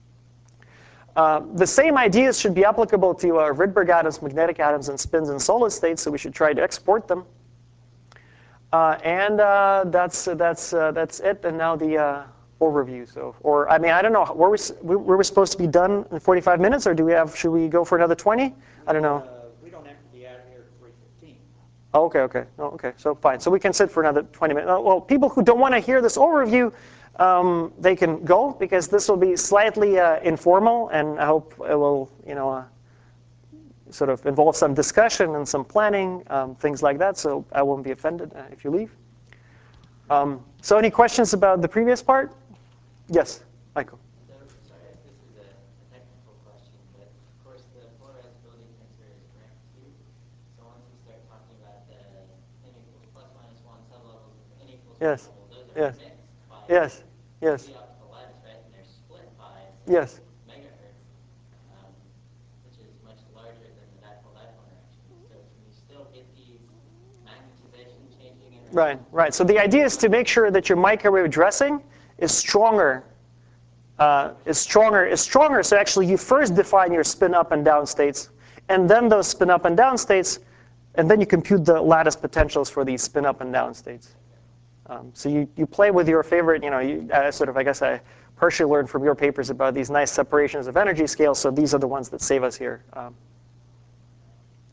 Uh, the same ideas should be applicable to uh, Rydberg atoms, magnetic atoms, and spins in solid states, so we should try to export them. Uh, and uh, that's, that's, uh, that's it. And now the uh, overview. So, or I mean, I don't know. Were we were we supposed to be done in forty-five minutes, or do we have? Should we go for another twenty? I don't know. Uh, we don't have to be out of here at three fifteen. Oh, okay, okay, oh, okay. So fine. So we can sit for another twenty minutes. Uh, well, people who don't want to hear this overview, um, they can go, because this will be slightly uh, informal, and I hope it will, you know, uh, sort of involve some discussion and some planning, um, things like that. So I won't be offended uh, if you leave. Um, so any questions about the previous part? Yes, Michael. So, sorry if this is a, a technical question, but of course the polarizability tensor is rank two. So once we start talking about the n equals plus minus one sublevels of n equals one Yes. level, those are Yes. mixed by Yes. Yes. the optical lattice, right? And they're split by Yes. megahertz, um, which is much larger than the dipole-dipole interaction. So can you still get these magnetization changing interactions? Right, right. So the idea is to make sure that your microwave dressing is stronger, uh, is stronger, is stronger. So actually, you first define your spin up and down states, and then those spin up and down states, and then you compute the lattice potentials for these spin up and down states. Um, so you, you play with your favorite, you know, you, uh, sort of, I guess I partially learned from your papers about these nice separations of energy scales. So these are the ones that save us here. Um,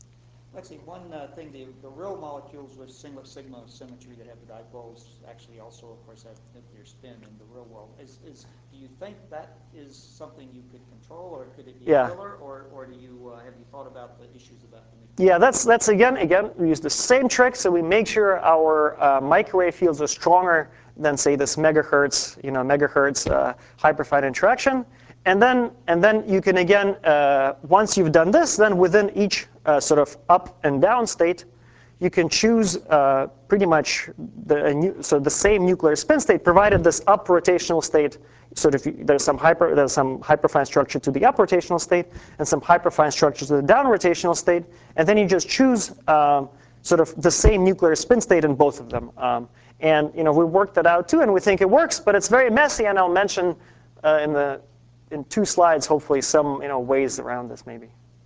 Actually, one uh, thing, the, the real molecules with singlet sigma symmetry that have the dipoles actually also, of course, have nuclear spin in the real world. Is, is, do you think that is something you could control, or could it be Yeah. a killer, or, or do you, uh, have you thought about the issues about the nuclear? Yeah, that's, that's again, again, we use the same trick, so we make sure our uh, microwave fields are stronger than, say, this megahertz, you know, megahertz uh, hyperfine interaction. And then, and then you can, again, uh, once you've done this, then within each uh, sort of up and down state, you can choose uh, pretty much the, so the same nuclear spin state, provided this up rotational state, sort of there's some hyper there's some hyperfine structure to the up rotational state and some hyperfine structure to the down rotational state, and then you just choose um, sort of the same nuclear spin state in both of them. Um, and you know we worked that out too, and we think it works, but it's very messy, and I'll mention uh, in the in two slides hopefully some you know ways around this maybe.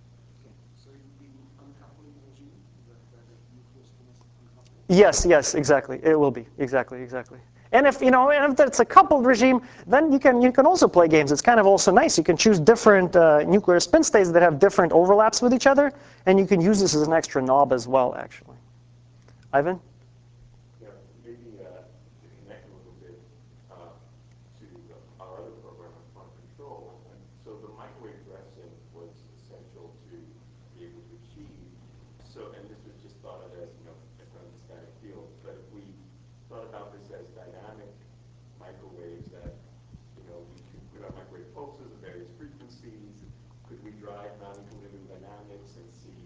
So it would be uncoupling regime, that, that the nuclear spin is uncoupled? Yes, yes, exactly. It will be exactly, exactly. And if you know, and if it's a coupled regime, then you can you can also play games. It's kind of also nice. You can choose different uh, nuclear spin states that have different overlaps with each other, and you can use this as an extra knob as well, actually. Ivan? Yeah, maybe uh, to connect a little bit uh, to the, our other program on quantum control. And so the microwave dressing was essential to be able to achieve. So, and this was just thought of as, you know, a non-static field. But if we thought about this as dynamic microwaves that, you know, we could put our microwave pulses at various frequencies, could we drive non-equilibrium dynamics and see,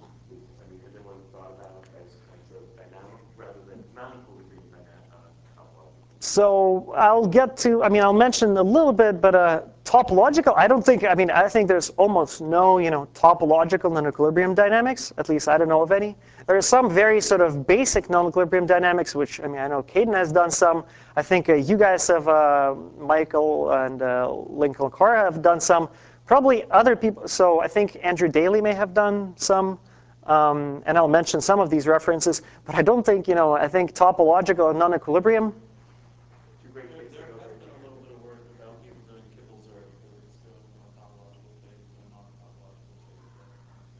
I mean, has anyone thought about as kinds of dynamic rather than non-equilibrium dynamic uh, topological? So I'll get to, I mean, I'll mention a little bit, but uh, topological, I don't think, I mean, I think there's almost no, you know, topological non-equilibrium dynamics. At least I don't know of any. There are some very sort of basic non-equilibrium dynamics, which, I mean, I know Caden has done some. I think uh, you guys have, uh, Michael and uh, Lincoln Carr have done some. Probably other people, so I think Andrew Daly may have done some. Um, and I'll mention some of these references, but I don't think, you know, I think topological and non-equilibrium, There, there has been a little bit of work about people doing Kibble zero, where it's going from a topological state to a non-topological state.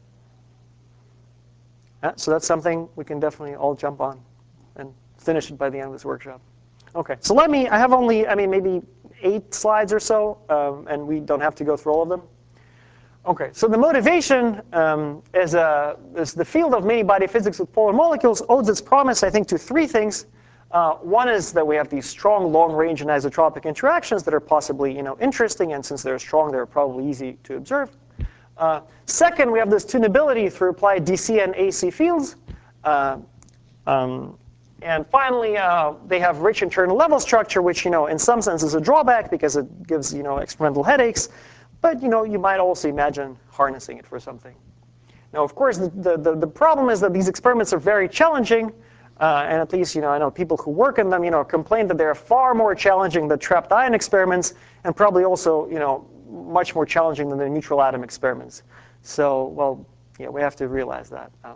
Uh, so that's something we can definitely all jump on and finish it by the end of this workshop. Okay, so let me, I have only, I mean, maybe eight slides or so, um, and we don't have to go through all of them. Okay, so the motivation um, is, uh, is the field of many-body physics with polar molecules owes its promise, I think, to three things. Uh, one is that we have these strong long-range anisotropic interactions that are possibly, you know, interesting, and since they're strong, they're probably easy to observe. Uh, second, we have this tunability through applied D C and A C fields. Uh, um, and finally, uh, they have rich internal level structure, which, you know, in some sense is a drawback because it gives, you know, experimental headaches. But, you know, you might also imagine harnessing it for something. Now, of course, the, the, the problem is that these experiments are very challenging. Uh, and at least, you know, I know people who work in them, you know, complain that they're far more challenging than trapped ion experiments, and probably also, you know, much more challenging than the neutral atom experiments. So, well, yeah, we have to realize that. Um,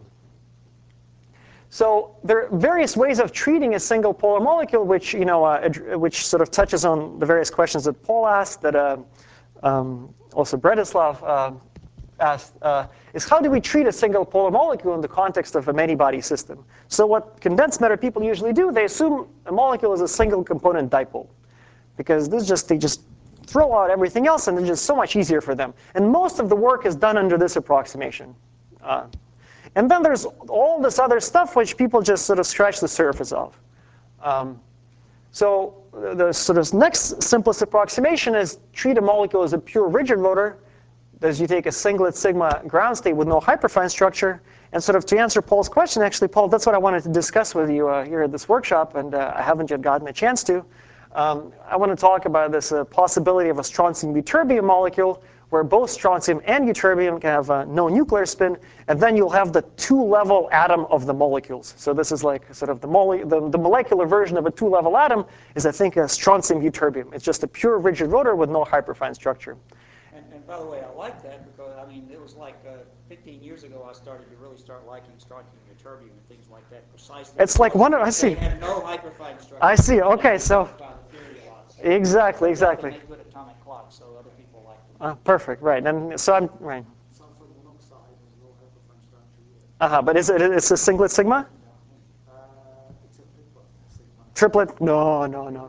so there are various ways of treating a single polar molecule, which, you know, uh, which sort of touches on the various questions that Paul asked, that uh, um, also Bretislav uh, asked, uh, is how do we treat a single polar molecule in the context of a many-body system? So what condensed matter people usually do, they assume a molecule is a single component dipole, because this just they just throw out everything else, and it's just so much easier for them. And most of the work is done under this approximation. Uh, and then there's all this other stuff which people just sort of scratch the surface of. Um, so the sort of next simplest approximation is treat a molecule as a pure rigid motor. As you take a singlet sigma ground state with no hyperfine structure. And sort of to answer Paul's question, actually, Paul, that's what I wanted to discuss with you uh, here at this workshop, and uh, I haven't yet gotten a chance to. Um, I want to talk about this uh, possibility of a strontium-ytterbium molecule, where both strontium and ytterbium can have uh, no nuclear spin, and then you'll have the two-level atom of the molecules. So this is like sort of the, mole the, the molecular version of a two-level atom is, I think, a strontium-ytterbium. It's just a pure rigid rotor with no hyperfine structure. And, and by the way, I like that because, I mean, it was like uh, fifteen years ago I started to really start liking strontium ytterbium and things like that precisely. It's like one of, I see. They had no hyperfine structure. I see, okay, so. About the theory a lot, so Exactly, exactly. They make good atomic clocks, so other people like them. Uh, perfect, right. And so I'm, right. Sulfur monoxide has no hyperfine structure Uh-huh, but is it it's a singlet sigma? Uh, it's a triplet sigma. Triplet? No, no, no.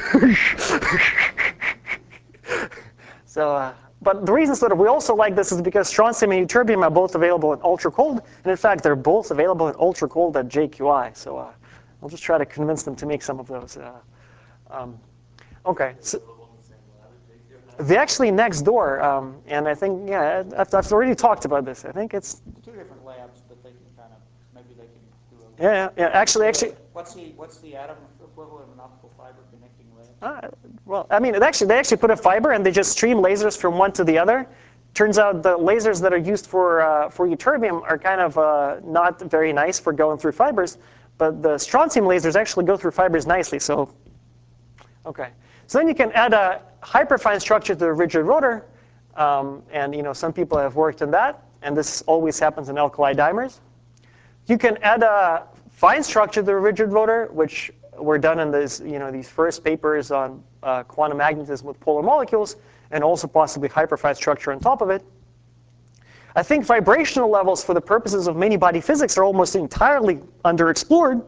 So, uh, but the reason that we also like this is because strontium and ytterbium are both available in ultra cold, and in fact, they're both available in ultra cold at J Q I. So uh, I'll just try to convince them to make some of those. Uh, um, okay. So they're actually next door, um, and I think yeah, I've, I've already talked about this. I think it's Two different labs, but they can kind of maybe they can do a. yeah, yeah. Actually, actually. What's the what's the atom equivalent of an optical fiber connecting lab? Uh, well, I mean, it actually they actually put a fiber and they just stream lasers from one to the other. Turns out the lasers that are used for uh, for ytterbium are kind of uh, not very nice for going through fibers, but the strontium lasers actually go through fibers nicely. So, okay. So then you can add a hyperfine structure to the rigid rotor, um, and you know some people have worked on that, and this always happens in alkali dimers. You can add a fine structure to the rigid rotor, which were done in this, you know, these first papers on uh, quantum magnetism with polar molecules, and also possibly hyperfine structure on top of it. I think vibrational levels for the purposes of many-body physics are almost entirely underexplored.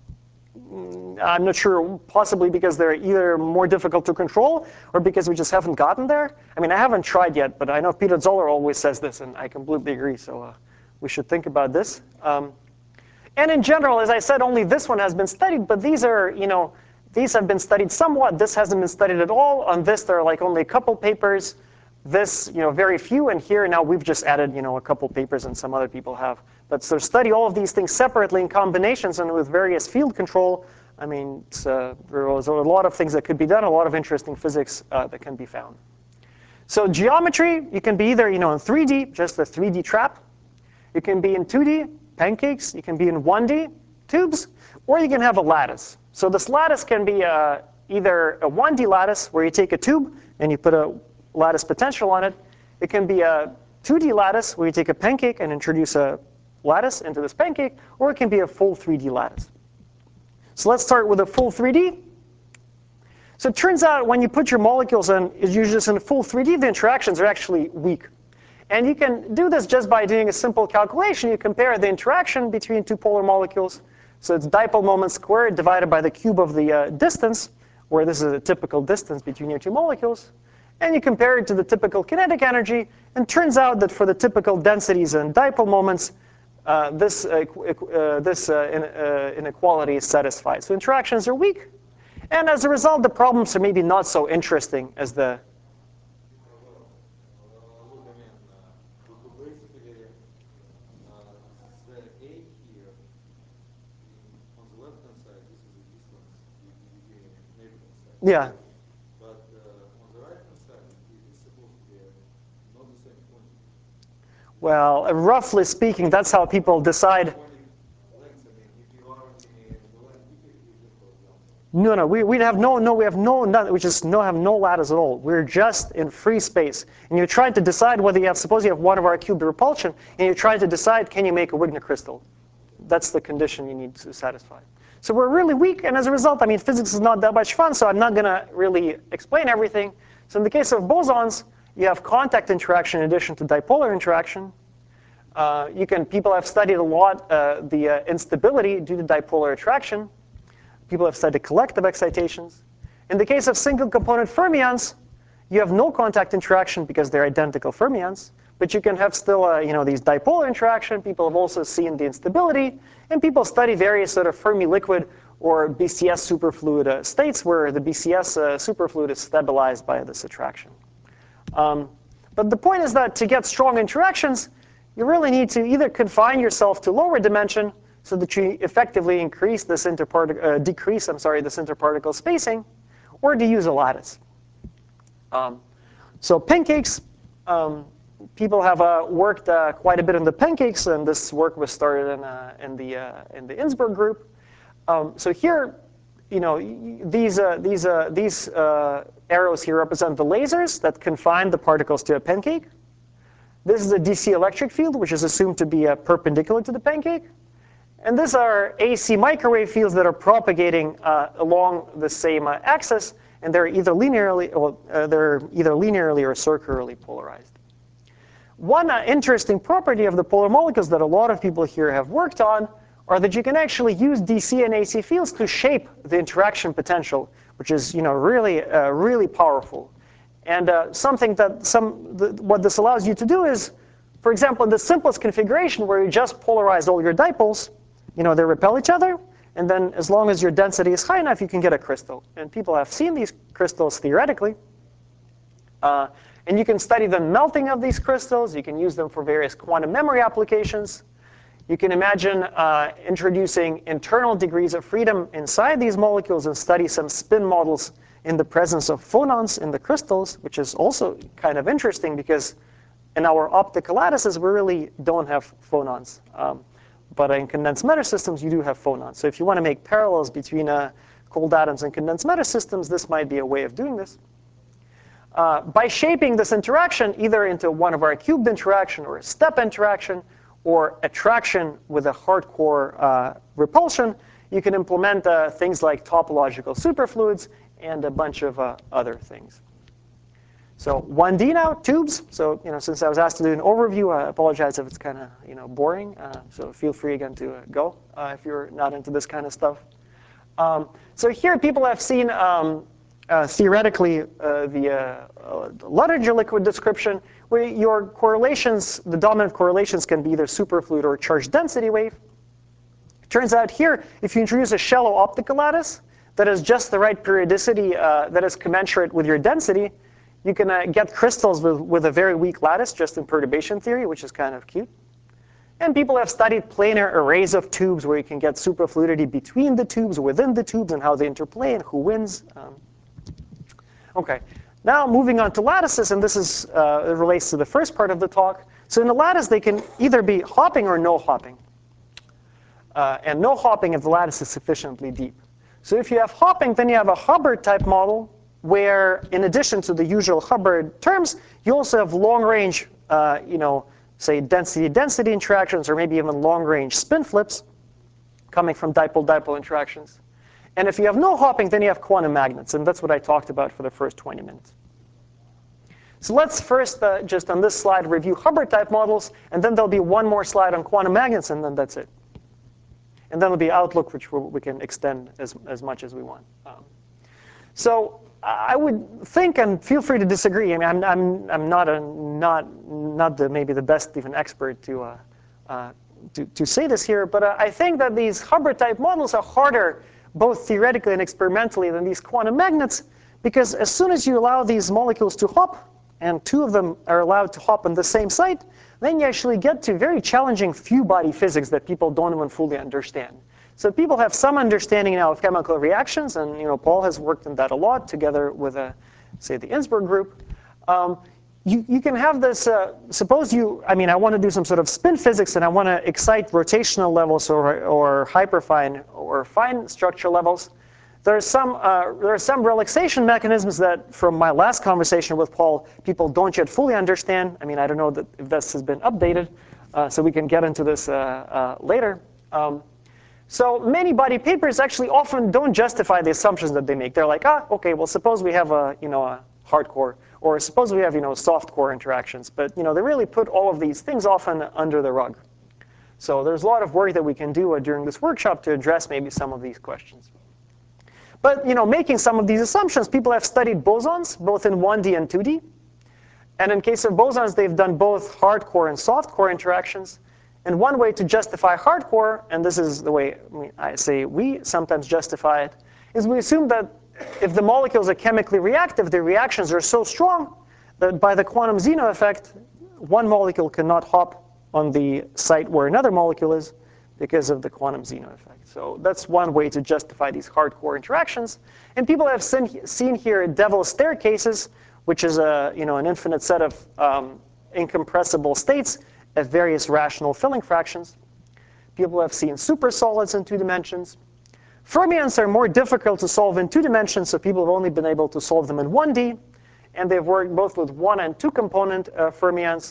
I'm not sure, possibly because they're either more difficult to control or because we just haven't gotten there. I mean, I haven't tried yet, but I know Peter Zoller always says this, and I completely agree, so uh, we should think about this. Um, And in general, as I said, only this one has been studied, but these are, you know, these have been studied somewhat. This hasn't been studied at all. On this, there are like only a couple papers. This, you know, very few. And here now we've just added, you know, a couple papers and some other people have. But so study all of these things separately in combinations and with various field control. I mean, it's, uh, there was a lot of things that could be done, a lot of interesting physics uh, that can be found. So geometry, you can be either, you know, in three D, just a three D trap. You can be in two D, pancakes. You can be in one D, tubes, or you can have a lattice. So this lattice can be a, either a one D lattice, where you take a tube and you put a lattice potential on it. It can be a two D lattice, where you take a pancake and introduce a lattice into this pancake, or it can be a full three D lattice. So let's start with a full three D. So it turns out when you put your molecules in, you're just in a full three D, the interactions are actually weak. And you can do this just by doing a simple calculation. You compare the interaction between two polar molecules. So it's dipole moment squared divided by the cube of the uh, distance, where this is a typical distance between your two molecules. And you compare it to the typical kinetic energy. And it turns out that for the typical densities and dipole moments, uh, this, uh, uh, this uh, in, uh, inequality is satisfied. So interactions are weak. And as a result, the problems are maybe not so interesting as the yeah. But uh, on the right-hand side, it is supposed to be not the same quantity. Well, uh, roughly speaking, that's how people decide. Length, I mean, if you are in the line region, for example. No, no, we, we have no, no, we have no, none, we just no, have no lattice at all. We're just in free space. And you're trying to decide whether you have, suppose you have one of our cubed repulsion, and you're trying to decide, can you make a Wigner crystal? That's the condition you need to satisfy. So we're really weak, and as a result, I mean, physics is not that much fun, so I'm not going to really explain everything. So in the case of bosons, you have contact interaction in addition to dipolar interaction. Uh, you can, people have studied a lot uh, the uh, instability due to dipolar attraction. People have studied collective excitations. In the case of single component fermions, you have no contact interaction because they're identical fermions. But you can have still, uh, you know, these dipolar interaction. People have also seen the instability, and people study various sort of Fermi liquid or B C S superfluid uh, states where the B C S uh, superfluid is stabilized by this attraction. Um, but the point is that to get strong interactions, you really need to either confine yourself to lower dimension so that you effectively increase this interparticle, uh, decrease, I'm sorry, this interparticle spacing, or to use a lattice. Um, so pancakes. Um, People have uh, worked uh, quite a bit on the pancakes, and this work was started in, uh, in the uh, in the Innsbruck group. Um, so here, you know, these uh, these uh, these uh, arrows here represent the lasers that confine the particles to a pancake. This is a D C electric field, which is assumed to be uh, perpendicular to the pancake, and these are A C microwave fields that are propagating uh, along the same uh, axis, and they're either linearly, well, uh, they're either linearly or circularly polarized. One uh, interesting property of the polar molecules that a lot of people here have worked on are that you can actually use D C and A C fields to shape the interaction potential, which is, you know, really, uh, really powerful. And uh, something that some the, what this allows you to do is, for example, in the simplest configuration where you just polarize all your dipoles, you know, they repel each other, and then as long as your density is high enough, you can get a crystal. And people have seen these crystals theoretically. Uh, and you can study the melting of these crystals. You can use them for various quantum memory applications. You can imagine uh, introducing internal degrees of freedom inside these molecules and study some spin models in the presence of phonons in the crystals, which is also kind of interesting because in our optical lattices, we really don't have phonons. Um, but in condensed matter systems, you do have phonons. So if you want to make parallels between uh, cold atoms and condensed matter systems, this might be a way of doing this. Uh, by shaping this interaction either into one of our cubed interaction or a step interaction or attraction with a hardcore uh, repulsion, you can implement uh, things like topological superfluids and a bunch of uh, other things. So one D now, tubes. So you know, since I was asked to do an overview, I apologize if it's kind of you know boring. Uh, so feel free again to uh, go uh, if you're not into this kind of stuff. Um, so here people have seen um, uh, theoretically uh, the uh, uh, Luttinger liquid description, where your correlations, the dominant correlations, can be either superfluid or charge density wave. Turns out here, if you introduce a shallow optical lattice that has just the right periodicity uh, that is commensurate with your density, you can uh, get crystals with, with a very weak lattice, just in perturbation theory, which is kind of cute. And people have studied planar arrays of tubes where you can get superfluidity between the tubes, within the tubes, and how they interplay and who wins. Um, OK, now moving on to lattices, and this is uh, it relates to the first part of the talk. So in a lattice, they can either be hopping or no hopping. Uh, and no hopping if the lattice is sufficiently deep. So if you have hopping, then you have a Hubbard-type model where, in addition to the usual Hubbard terms, you also have long-range, uh, you know, say density-density interactions, or maybe even long-range spin flips coming from dipole-dipole interactions. And if you have no hopping, then you have quantum magnets, and that's what I talked about for the first twenty minutes. So let's first, uh, just on this slide, review Hubbard-type models, and then there'll be one more slide on quantum magnets, and then that's it. And then there'll be Outlook, which we can extend as, as much as we want. Um, so I would think, and feel free to disagree. I mean, I'm, I'm, I'm not, a, not, not the, maybe the best even expert to, uh, uh, to, to say this here, but uh, I think that these Hubbard-type models are harder, both theoretically and experimentally, than these quantum magnets, because as soon as you allow these molecules to hop, and two of them are allowed to hop on the same site, then you actually get to very challenging few-body physics that people don't even fully understand. So people have some understanding now of chemical reactions, and you know, Paul has worked on that a lot together with, uh, say, the Innsbruck group. Um, you, you can have this, uh, suppose you, I mean, I want to do some sort of spin physics, and I want to excite rotational levels or, or hyperfine or fine structure levels. There are some, uh, there are some relaxation mechanisms that, from my last conversation with Paul, people don't yet fully understand. I mean, I don't know that if this has been updated, uh, so we can get into this uh, uh, later. Um, so many body papers actually often don't justify the assumptions that they make. They're like, ah, OK, well, suppose we have a, you know, a hard core, or suppose we have, you know, soft core interactions. But you know, they really put all of these things often under the rug. So there's a lot of work that we can do uh, during this workshop to address maybe some of these questions. But you know, making some of these assumptions, people have studied bosons, both in one D and two D. And in case of bosons, they've done both hardcore and softcore interactions. And one way to justify hardcore, and this is the way I, mean, I say we sometimes justify it, is we assume that if the molecules are chemically reactive, the reactions are so strong that by the quantum Zeno effect, one molecule cannot hop on the site where another molecule is because of the quantum Zeno effect. So that's one way to justify these hardcore interactions. And people have seen, seen here Devil's staircases, which is a, you know, an infinite set of um, incompressible states at various rational filling fractions. People have seen supersolids in two dimensions. Fermions are more difficult to solve in two dimensions, so people have only been able to solve them in one D. And they've worked both with one and two component uh, fermions.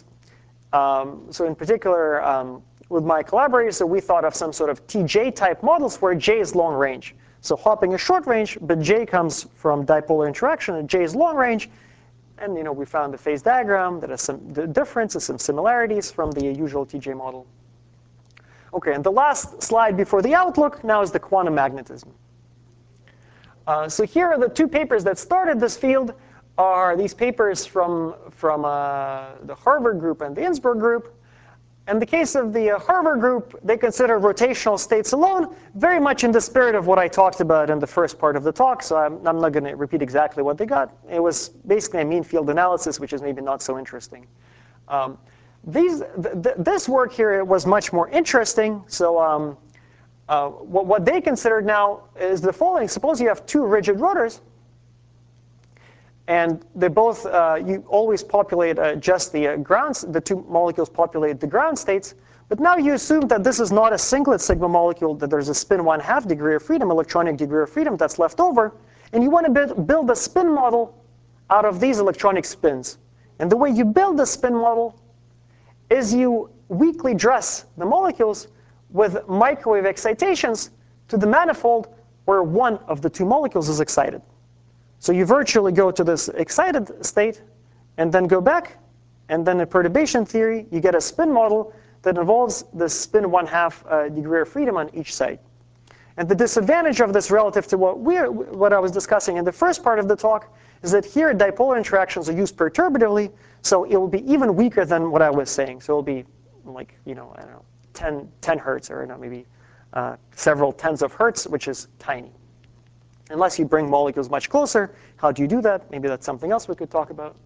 Um, so in particular, um, with my collaborators, so we thought of some sort of T J-type models where J is long range. So hopping is short range, but J comes from dipolar interaction, and J is long range. and you know, we found the phase diagram that has some differences, some similarities from the usual T J model. Okay, and the last slide before the outlook now is the quantum magnetism. Uh, so here are the two papers that started this field. Are these papers from, from uh, the Harvard group and the Innsbruck group. In the case of the uh, Harvard group, they consider rotational states alone, very much in the spirit of what I talked about in the first part of the talk, so I'm, I'm not going to repeat exactly what they got. It was basically a mean field analysis, which is maybe not so interesting. Um, these, th th this work here was much more interesting. So um, uh, what, what they considered now is the following. Suppose you have two rigid rotors, and they both, uh, you always populate uh, just the uh, grounds, the two molecules populate the ground states. But now you assume that this is not a singlet sigma molecule, that there's a spin one half degree of freedom, electronic degree of freedom that's left over. And you want to build, build a spin model out of these electronic spins. And the way you build the spin model is you weakly dress the molecules with microwave excitations to the manifold where one of the two molecules is excited. So you virtually go to this excited state and then go back. And then in perturbation theory, you get a spin model that involves the spin one half uh, degree of freedom on each side. And the disadvantage of this relative to what, we're, what I was discussing in the first part of the talk is that here dipolar interactions are used perturbatively. So it will be even weaker than what I was saying. So it will be like, you know, I don't know, ten, ten hertz or no, maybe uh, several tens of hertz, which is tiny. Unless you bring molecules much closer. How do you do that? Maybe that's something else we could talk about.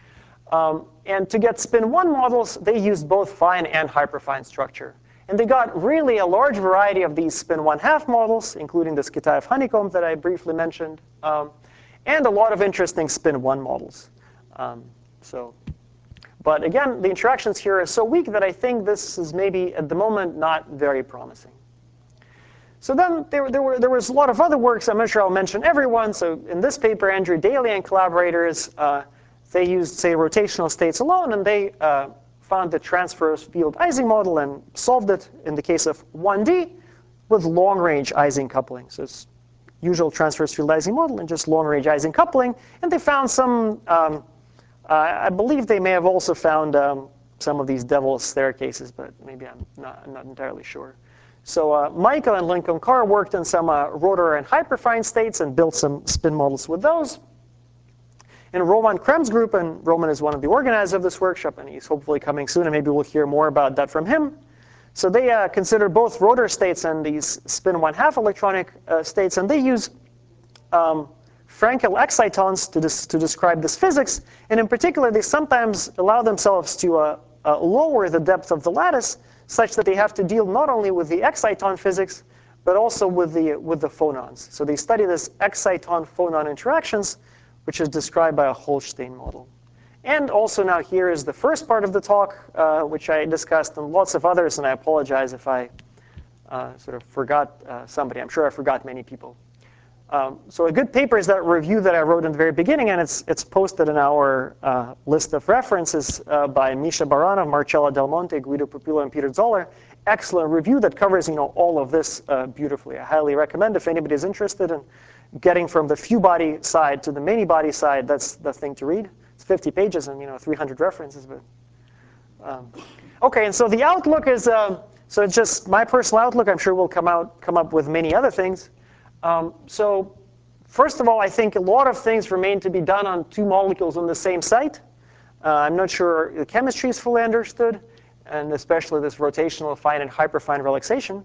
Um, and to get spin one models, they used both fine and hyperfine structure. And they got really a large variety of these spin one half models, including this Kitaev honeycomb that I briefly mentioned, um, and a lot of interesting spin one models. Um, so, but again, the interactions here are so weak that I think this is maybe at the moment not very promising. So then there, there, were, there was a lot of other works. I'm not sure I'll mention everyone. So in this paper, Andrew Daly and collaborators, uh, they used, say, rotational states alone, and they uh, found the transverse field Ising model and solved it in the case of one D with long-range Ising coupling. So it's usual transverse field Ising model and just long-range Ising coupling. And they found some, um, uh, I believe they may have also found um, some of these devil's staircases, but maybe I'm not, I'm not entirely sure. So uh, Michael and Lincoln Carr worked in some uh, rotor and hyperfine states and built some spin models with those. In Roman Krem's group, and Roman is one of the organizers of this workshop, and he's hopefully coming soon, and maybe we'll hear more about that from him. So they uh, consider both rotor states and these spin one half electronic uh, states, and they use um, Frankel excitons to, dis to describe this physics. And in particular, they sometimes allow themselves to uh, uh, lower the depth of the lattice such that they have to deal not only with the exciton physics, but also with the, with the phonons. So they study this exciton-phonon interactions, which is described by a Holstein model. And also now here is the first part of the talk, uh, which I discussed, and lots of others, and I apologize if I uh, sort of forgot uh, somebody. I'm sure I forgot many people. Um, so a good paper is that review that I wrote in the very beginning, and it's, it's posted in our uh, list of references uh, by Misha Baranov, Marcella Del Monte, Guido Pupillo, and Peter Zoller. Excellent review that covers, you know, all of this uh, beautifully. I highly recommend if anybody is interested in getting from the few body side to the many body side, that's the thing to read. It's fifty pages and, you know, three hundred references. But um, okay, and so the outlook is, uh, so it's just my personal outlook. I'm sure we'll come out, come up with many other things. Um, so first of all, I think a lot of things remain to be done on two molecules on the same site. Uh, I'm not sure the chemistry is fully understood, and especially this rotational fine and hyperfine relaxation.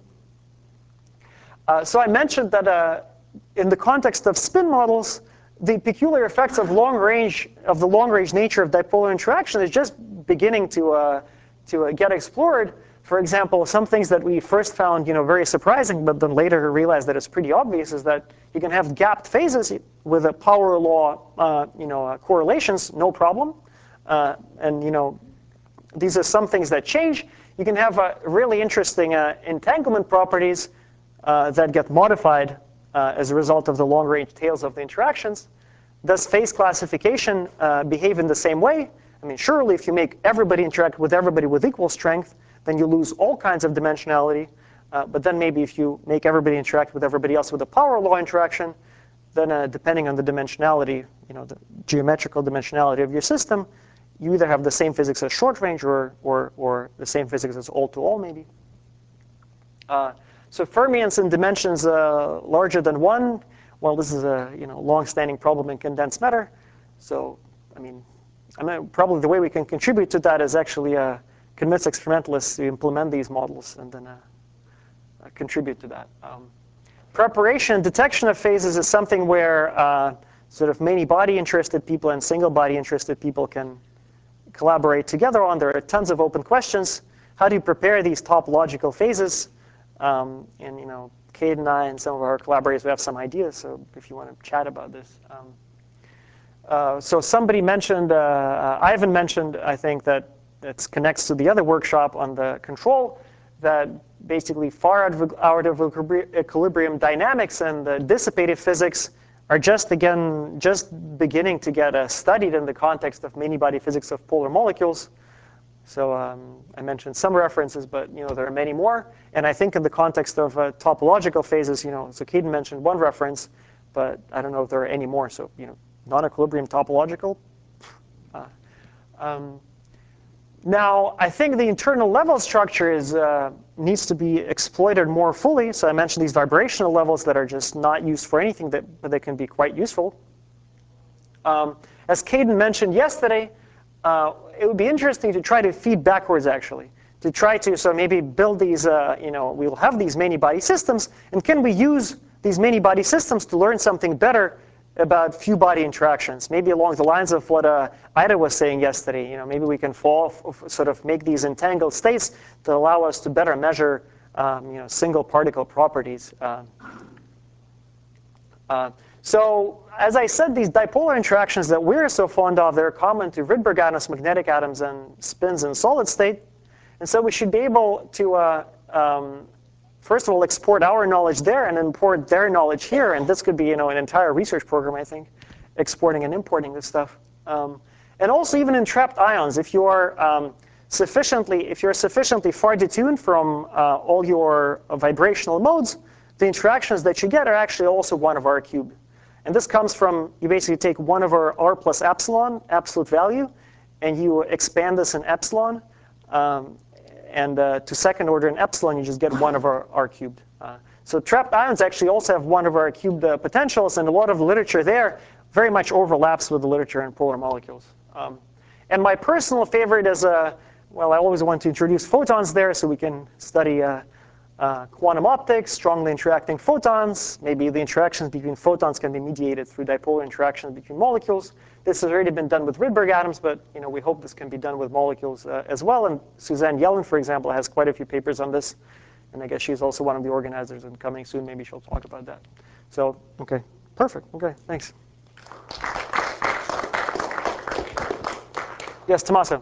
Uh, so I mentioned that uh, in the context of spin models, the peculiar effects of long range, of the long range nature of dipolar interaction is just beginning to, uh, to uh, get explored. For example, some things that we first found, you know, very surprising, but then later realized that it's pretty obvious, is that you can have gapped phases with a power law, uh, you know, uh, correlations, no problem. Uh, and you know, these are some things that change. You can have uh, really interesting uh, entanglement properties uh, that get modified uh, as a result of the long-range tails of the interactions. Does phase classification uh, behave in the same way? I mean, surely if you make everybody interact with everybody with equal strength, then you lose all kinds of dimensionality. Uh, but then maybe if you make everybody interact with everybody else with a power law interaction, then uh, depending on the dimensionality, you know, the geometrical dimensionality of your system, you either have the same physics as short range or, or, or the same physics as all-to-all, maybe. Uh, so fermions in dimensions uh, larger than one, well, this is a you know long-standing problem in condensed matter. So, I mean, I mean, probably the way we can contribute to that is actually uh, convince experimentalists to implement these models and then uh, uh, contribute to that. Um, preparation and detection of phases is something where uh, sort of many body interested people and single body interested people can collaborate together on. There are tons of open questions. How do you prepare these topological phases? Um, and you know, Kate and I and some of our collaborators, we have some ideas. So if you want to chat about this. Um, uh, so somebody mentioned, uh, uh, Ivan mentioned, I think that it connects to the other workshop on the control, that basically far out of, out of equilibrium dynamics and the dissipative physics are just, again, just beginning to get uh, studied in the context of many-body physics of polar molecules. So um, I mentioned some references, but you know there are many more. And I think in the context of uh, topological phases, you know, so Keaton mentioned one reference, but I don't know if there are any more. So you know, non-equilibrium topological. Uh, um, now, I think the internal level structure is uh, needs to be exploited more fully. So I mentioned these vibrational levels that are just not used for anything, that but they can be quite useful. Um, as Caden mentioned yesterday, uh, it would be interesting to try to feed backwards, actually, to try to so maybe build these. Uh, you know, we'll have these many-body systems, and can we use these many-body systems to learn something better about few-body interactions? Maybe along the lines of what uh, Ida was saying yesterday. You know, maybe we can fall, sort of make these entangled states to allow us to better measure, um, you know, single particle properties. Uh, uh, so, as I said, these dipolar interactions that we're so fond of, they're common to Rydberg atoms, magnetic atoms, and spins in solid state. And so we should be able to, uh, um, first of all, export our knowledge there and import their knowledge here. And this could be, you know, an entire research program, I think, exporting and importing this stuff. Um, and also, even in trapped ions, if you are um, sufficiently, if you're sufficiently far detuned from uh, all your vibrational modes, the interactions that you get are actually also one of R cubed. And this comes from, you basically take one over R plus epsilon, absolute value, and you expand this in epsilon. Um, and uh, to second order in epsilon, you just get one over R cubed. Uh, so trapped ions actually also have one over R cubed uh, potentials, and a lot of the literature there very much overlaps with the literature in polar molecules. Um, and my personal favorite is, uh, well, I always want to introduce photons there so we can study uh, Uh, quantum optics, strongly interacting photons. Maybe the interactions between photons can be mediated through dipolar interactions between molecules. This has already been done with Rydberg atoms, but you know we hope this can be done with molecules uh, as well. And Suzanne Yellen, for example, has quite a few papers on this. And I guess she's also one of the organizers, and coming soon, maybe she'll talk about that. So, okay, perfect. Okay, thanks. Yes, Tommaso.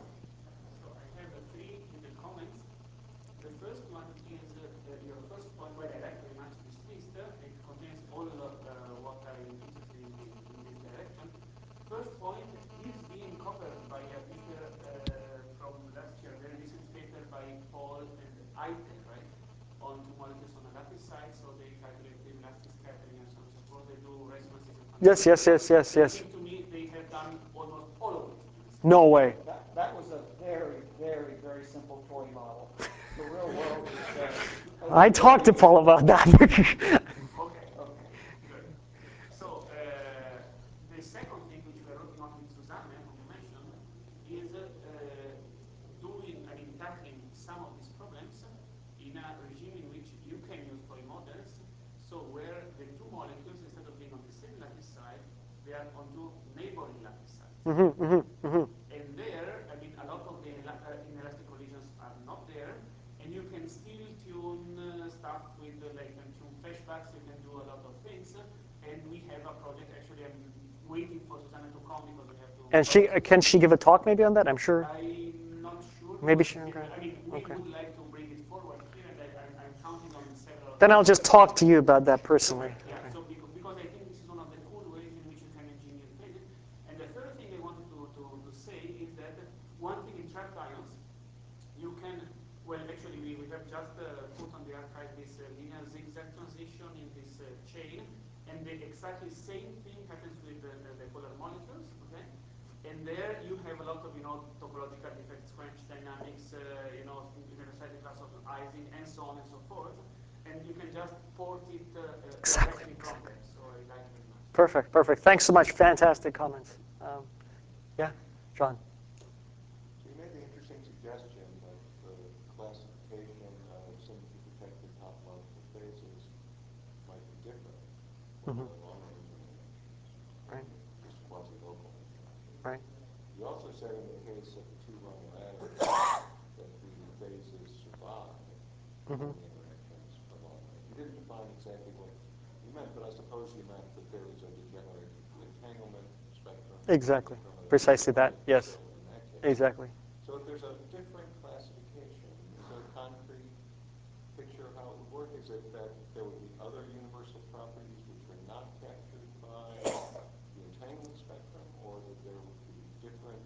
First point is being covered by a paper uh, from last year, very recent paper by Paul and Aitek, right, on two molecules on the lattice side. So they calculate the elastic scattering and so on and so forth. They do resonances and Yes, yes, yes, yes, yes. It seems to me they have done almost all of it. No way. That, that was a very, very, very simple toy model. The real world is... Uh, I talked to Paul about that. Okay. Okay. Good. So uh, the second thing which we are working on with Susanne, who you mentioned, is uh, doing, I mean, tackling some of these problems in a regime in which you can use toy models. So where the two molecules, instead of being on the same lattice side, they are on two neighboring lattice sides. Mm-hmm, mm-hmm, mm-hmm. And there, I mean, a lot of the uh, inelastic collisions are not there, and you can still tune uh, stuff with, uh, like, you can tune flashbacks, you can do a lot of things, and we have a project, actually, I'm waiting for Susanna to come because we have to... And she, uh, can she give a talk maybe on that? I'm sure. I'm not sure. Maybe she, okay. I mean, we okay. would like to bring it forward here, and I, I'm, I'm counting on several... Then I'll just talk to you about that personally. Okay. Yeah, okay. So because, because I think this is one of the cool ways in which you can engineer phases. And the third thing I wanted to, to, to say is that one thing in trapped ions, you can, well, actually, we, we have just uh, put on the archive this uh, linear zigzag transition in this uh, chain. And the exactly same thing happens with the, the, the polar molecules, okay? And there you have a lot of, you know, topological defects, quench dynamics, uh, you know, intercyclic class of Ising, and so on and so forth. And you can just port it uh, uh, Exactly. directly from there. So I like it very much. Perfect, perfect. Thanks so much. Fantastic comments. Um, yeah, John. So you made the interesting suggestion that the classification of symmetry protected topological phases might be different for Mhm. the long-range interactions, Right. just quasi-local interactions. Right. You also said in the case of the two-run lattice that the phases survive Mhm. in the interactions for long range. You didn't define exactly what you meant, but I suppose you meant that there is a degenerate entanglement spectrum. Exactly. From a Precisely that. defined Yes. still in that case. Exactly. So if there's a different classification, is there a concrete picture of how it would work? Is it that there would be other universal properties which are not captured by the entanglement spectrum, or that there would be different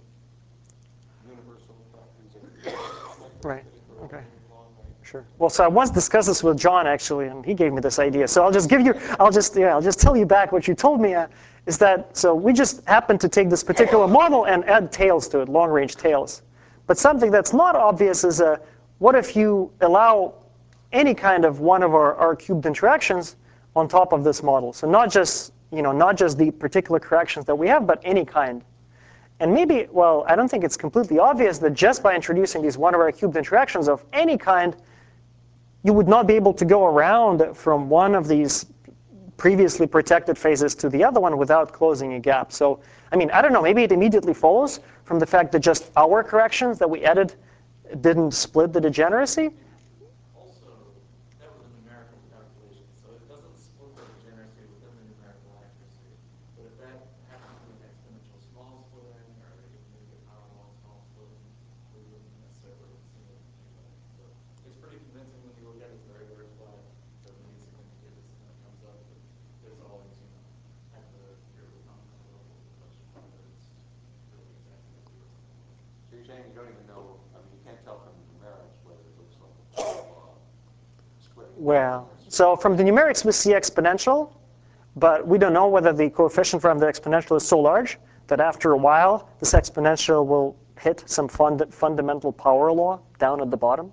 universal properties of the entanglement spectrum Right. that occur Okay. only in long range? Sure. Well, so I once discussed this with John actually, and he gave me this idea. So I'll just give you, I'll just, yeah, I'll just tell you back what you told me. Uh, is that so? We just happened to take this particular model and add tails to it, long-range tails. But something that's not obvious is, uh, what if you allow any kind of one of our R-cubed interactions on top of this model? So not just, you know, not just the particular corrections that we have, but any kind. And maybe, well, I don't think it's completely obvious that just by introducing these one over R cubed interactions of any kind, you would not be able to go around from one of these previously protected phases to the other one without closing a gap. So, I mean, I don't know, maybe it immediately follows from the fact that just our corrections that we added didn't split the degeneracy. Also, that was a numerical calculation, so it doesn't split the degeneracy within the numerical accuracy. But if that happened to be an exponential small splitting, or even maybe a power law small splitting, we wouldn't necessarily have seen it anyway. So it's pretty convincing when you look at it. It's very, very flat. Doesn't need significant distance when it comes up, but there's always, you know, at the purely fundamental level, the question of whether it's really exactly what you were thinking. So you're saying you don't even know, I mean, you can't tell from the numerics whether it looks like a power law split. Well, so from the numerics we see exponential, but we don't know whether the coefficient from the exponential is so large that after a while this exponential will hit some fund fundamental power law down at the bottom.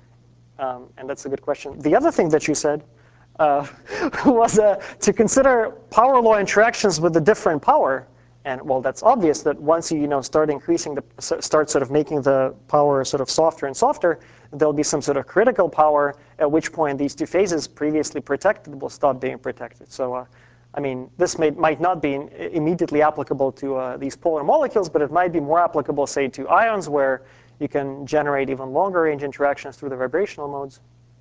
Um, and that's a good question. The other thing that you said uh, was uh, to consider power law interactions with a different power. And well, that's obvious that once you, you know, start increasing the, start sort of making the power sort of softer and softer, there'll be some sort of critical power, at which point these two phases previously protected will stop being protected. So, uh, I mean, this may, might not be immediately applicable to uh, these polar molecules, but it might be more applicable, say, to ions, where you can generate even longer range interactions through the vibrational modes.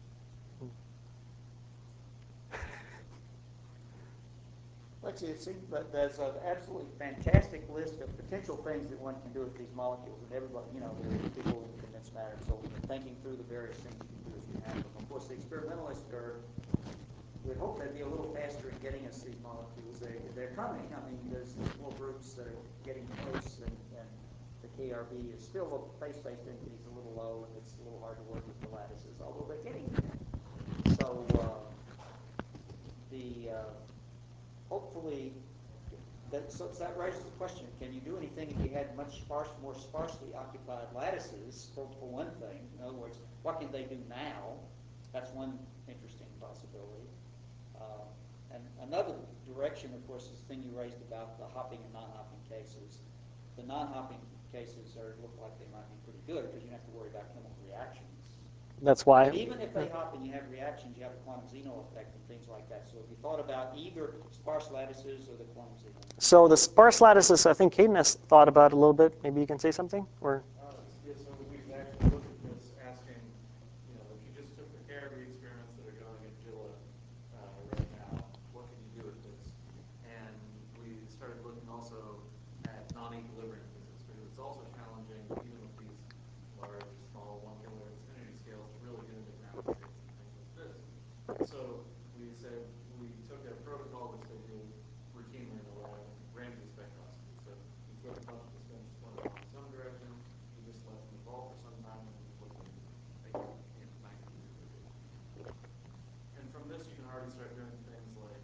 Lexi, it seems that there's an absolutely fantastic list of potential things that one can do with these molecules, and everybody, you know, there are people in condensed matter and so on, thinking through the various things you can do as you have them. Of course, the experimentalists are, we'd hope they'd be a little faster in getting us these molecules. They, they're coming. I mean, there's little groups that are getting close, and, and the K R B is still, the phase-space density is a little low, and it's a little hard to work with the lattices, although they're getting there. So uh, the uh, hopefully, that, so that raises the question, can you do anything if you had much sparse, more sparsely occupied lattices, for, for one thing? In other words, what can they do now? That's one interesting possibility. Um, and another direction, of course, is the thing you raised about the hopping and non-hopping cases. The non-hopping cases are, look like they might be pretty good because you don't have to worry about chemical reactions. That's why. But even if they hop and you have reactions, you have a quantum Zeno effect and things like that. So have you thought about either sparse lattices or the quantum Zeno? So the sparse lattices, I think Caden has thought about a little bit. Maybe you can say something, or. Uh, yeah, so we've actually looked at this, asking, you know, if you just took the K R B experiments that are going at Gila uh, right now, what could you do with this? And we started looking also at non-equilibrium physics, because it's also challenging, even with these large, small one kilohertz affinity scales, to really get into ground states and things like this. So we said we took a protocol which they do routinely in the lab, Ramsey spectroscopy. So you flip a bunch of the spins one of them in some direction, you just let them evolve for some time, and you flip them again in ninety degree radiation. And from this, you can already start doing things like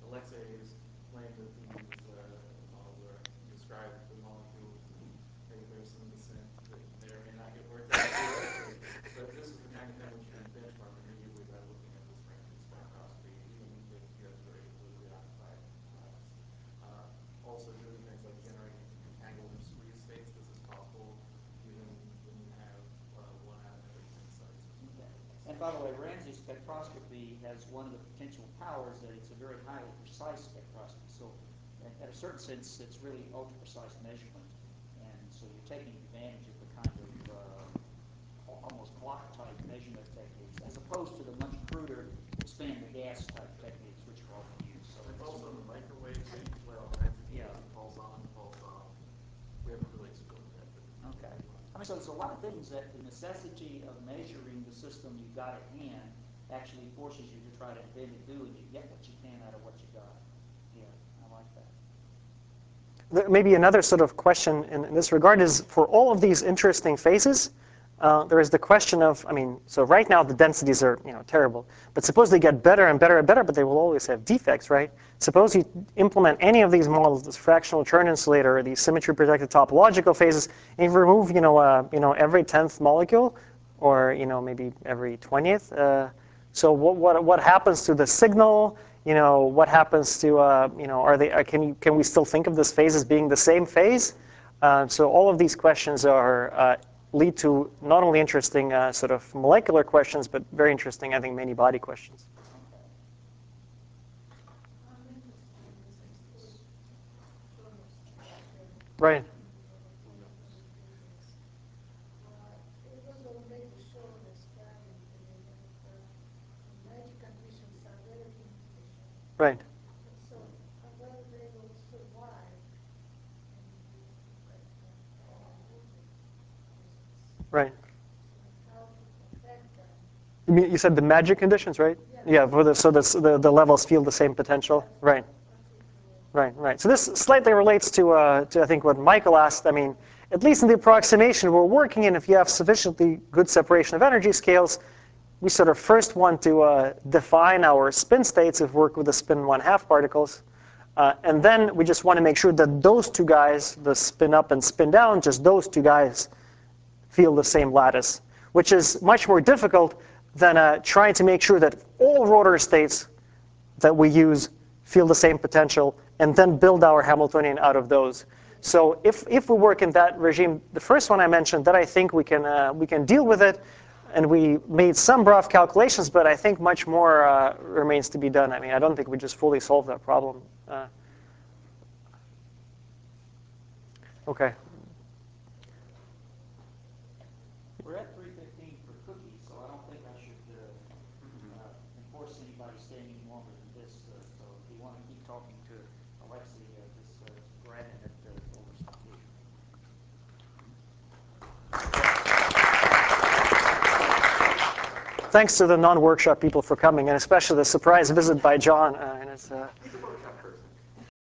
Alexei's claim that these uh, models are describe the molecules, and maybe there's some dissent that may or may not get worked out theoretically. But this is the kind of thing which you can benchmark immediately by looking at this random spectroscopy, even if you have very fluidly occupied labs. Uh, also doing things like generating entanglement of squeeze states. This is possible even when you have uh, one atom every ten sites. Okay. And by the way, Ramsey spectroscopy has one of the potential powers that it's a very highly precise spectroscopy. So in a certain sense, it's really ultra-precise measurement. And so you're taking advantage of the kind of uh, almost clock-type measurement techniques, as opposed to the much cruder expand the gas type techniques, which are often used. So It's it's also the microwave thing as well. As yeah. pulse on, pulse off. We haven't really explored that. But Okay. I mean, so there's a lot of things that the necessity of measuring the system you've got at hand actually forces you to try to invent and do, and you get what you can out of what you got. Yeah, I like that. Maybe another sort of question in, in this regard is, for all of these interesting phases, uh, there is the question of, I mean, so right now the densities are, you know, terrible. But suppose they get better and better and better, but they will always have defects, right? Suppose you implement any of these models, this fractional churn insulator, or these symmetry-protected topological phases, and you remove, you know, uh, you know, every tenth molecule, or, you know, maybe every twentieth. Uh, so what, what what happens to the signal? You know, what happens to, uh, you know, are they, uh, can, you, can we still think of this phase as being the same phase? Uh, so all of these questions are, uh, lead to not only interesting uh, sort of molecular questions, but very interesting, I think, many body questions. Right. It was already shown experimentally that uh, magic conditions are very thin conditions. Right. So whether they will survive in these different uh, voltage phases. Right. So how to protect them. You mean, you said the magic conditions, right? Yeah. Yeah, for the, so the, the, the levels feel the same potential. Right. Right, right. So this slightly relates to, uh, to, I think, what Michael asked. I mean, at least in the approximation we're working in, if you have sufficiently good separation of energy scales, we sort of first want to uh, define our spin states if we work with the spin one half particles. Uh, and then we just want to make sure that those two guys, the spin up and spin down, just those two guys feel the same lattice, which is much more difficult than uh, trying to make sure that all rotor states that we use feel the same potential, and then build our Hamiltonian out of those. So if, if we work in that regime, the first one I mentioned, that I think we can, uh, we can deal with it, and we made some rough calculations, but I think much more uh, remains to be done. I mean, I don't think we just fully solved that problem. Uh, okay. We're at three fifteen for cookies, so I don't think I should uh, uh, enforce anybody staying any longer than this. Uh, so if you want to keep talking to Alexei, uh, just uh, grab him at the over here. Thanks to the non-workshop people for coming, and especially the surprise visit by John. Uh, and it's, uh, He's a workshop person.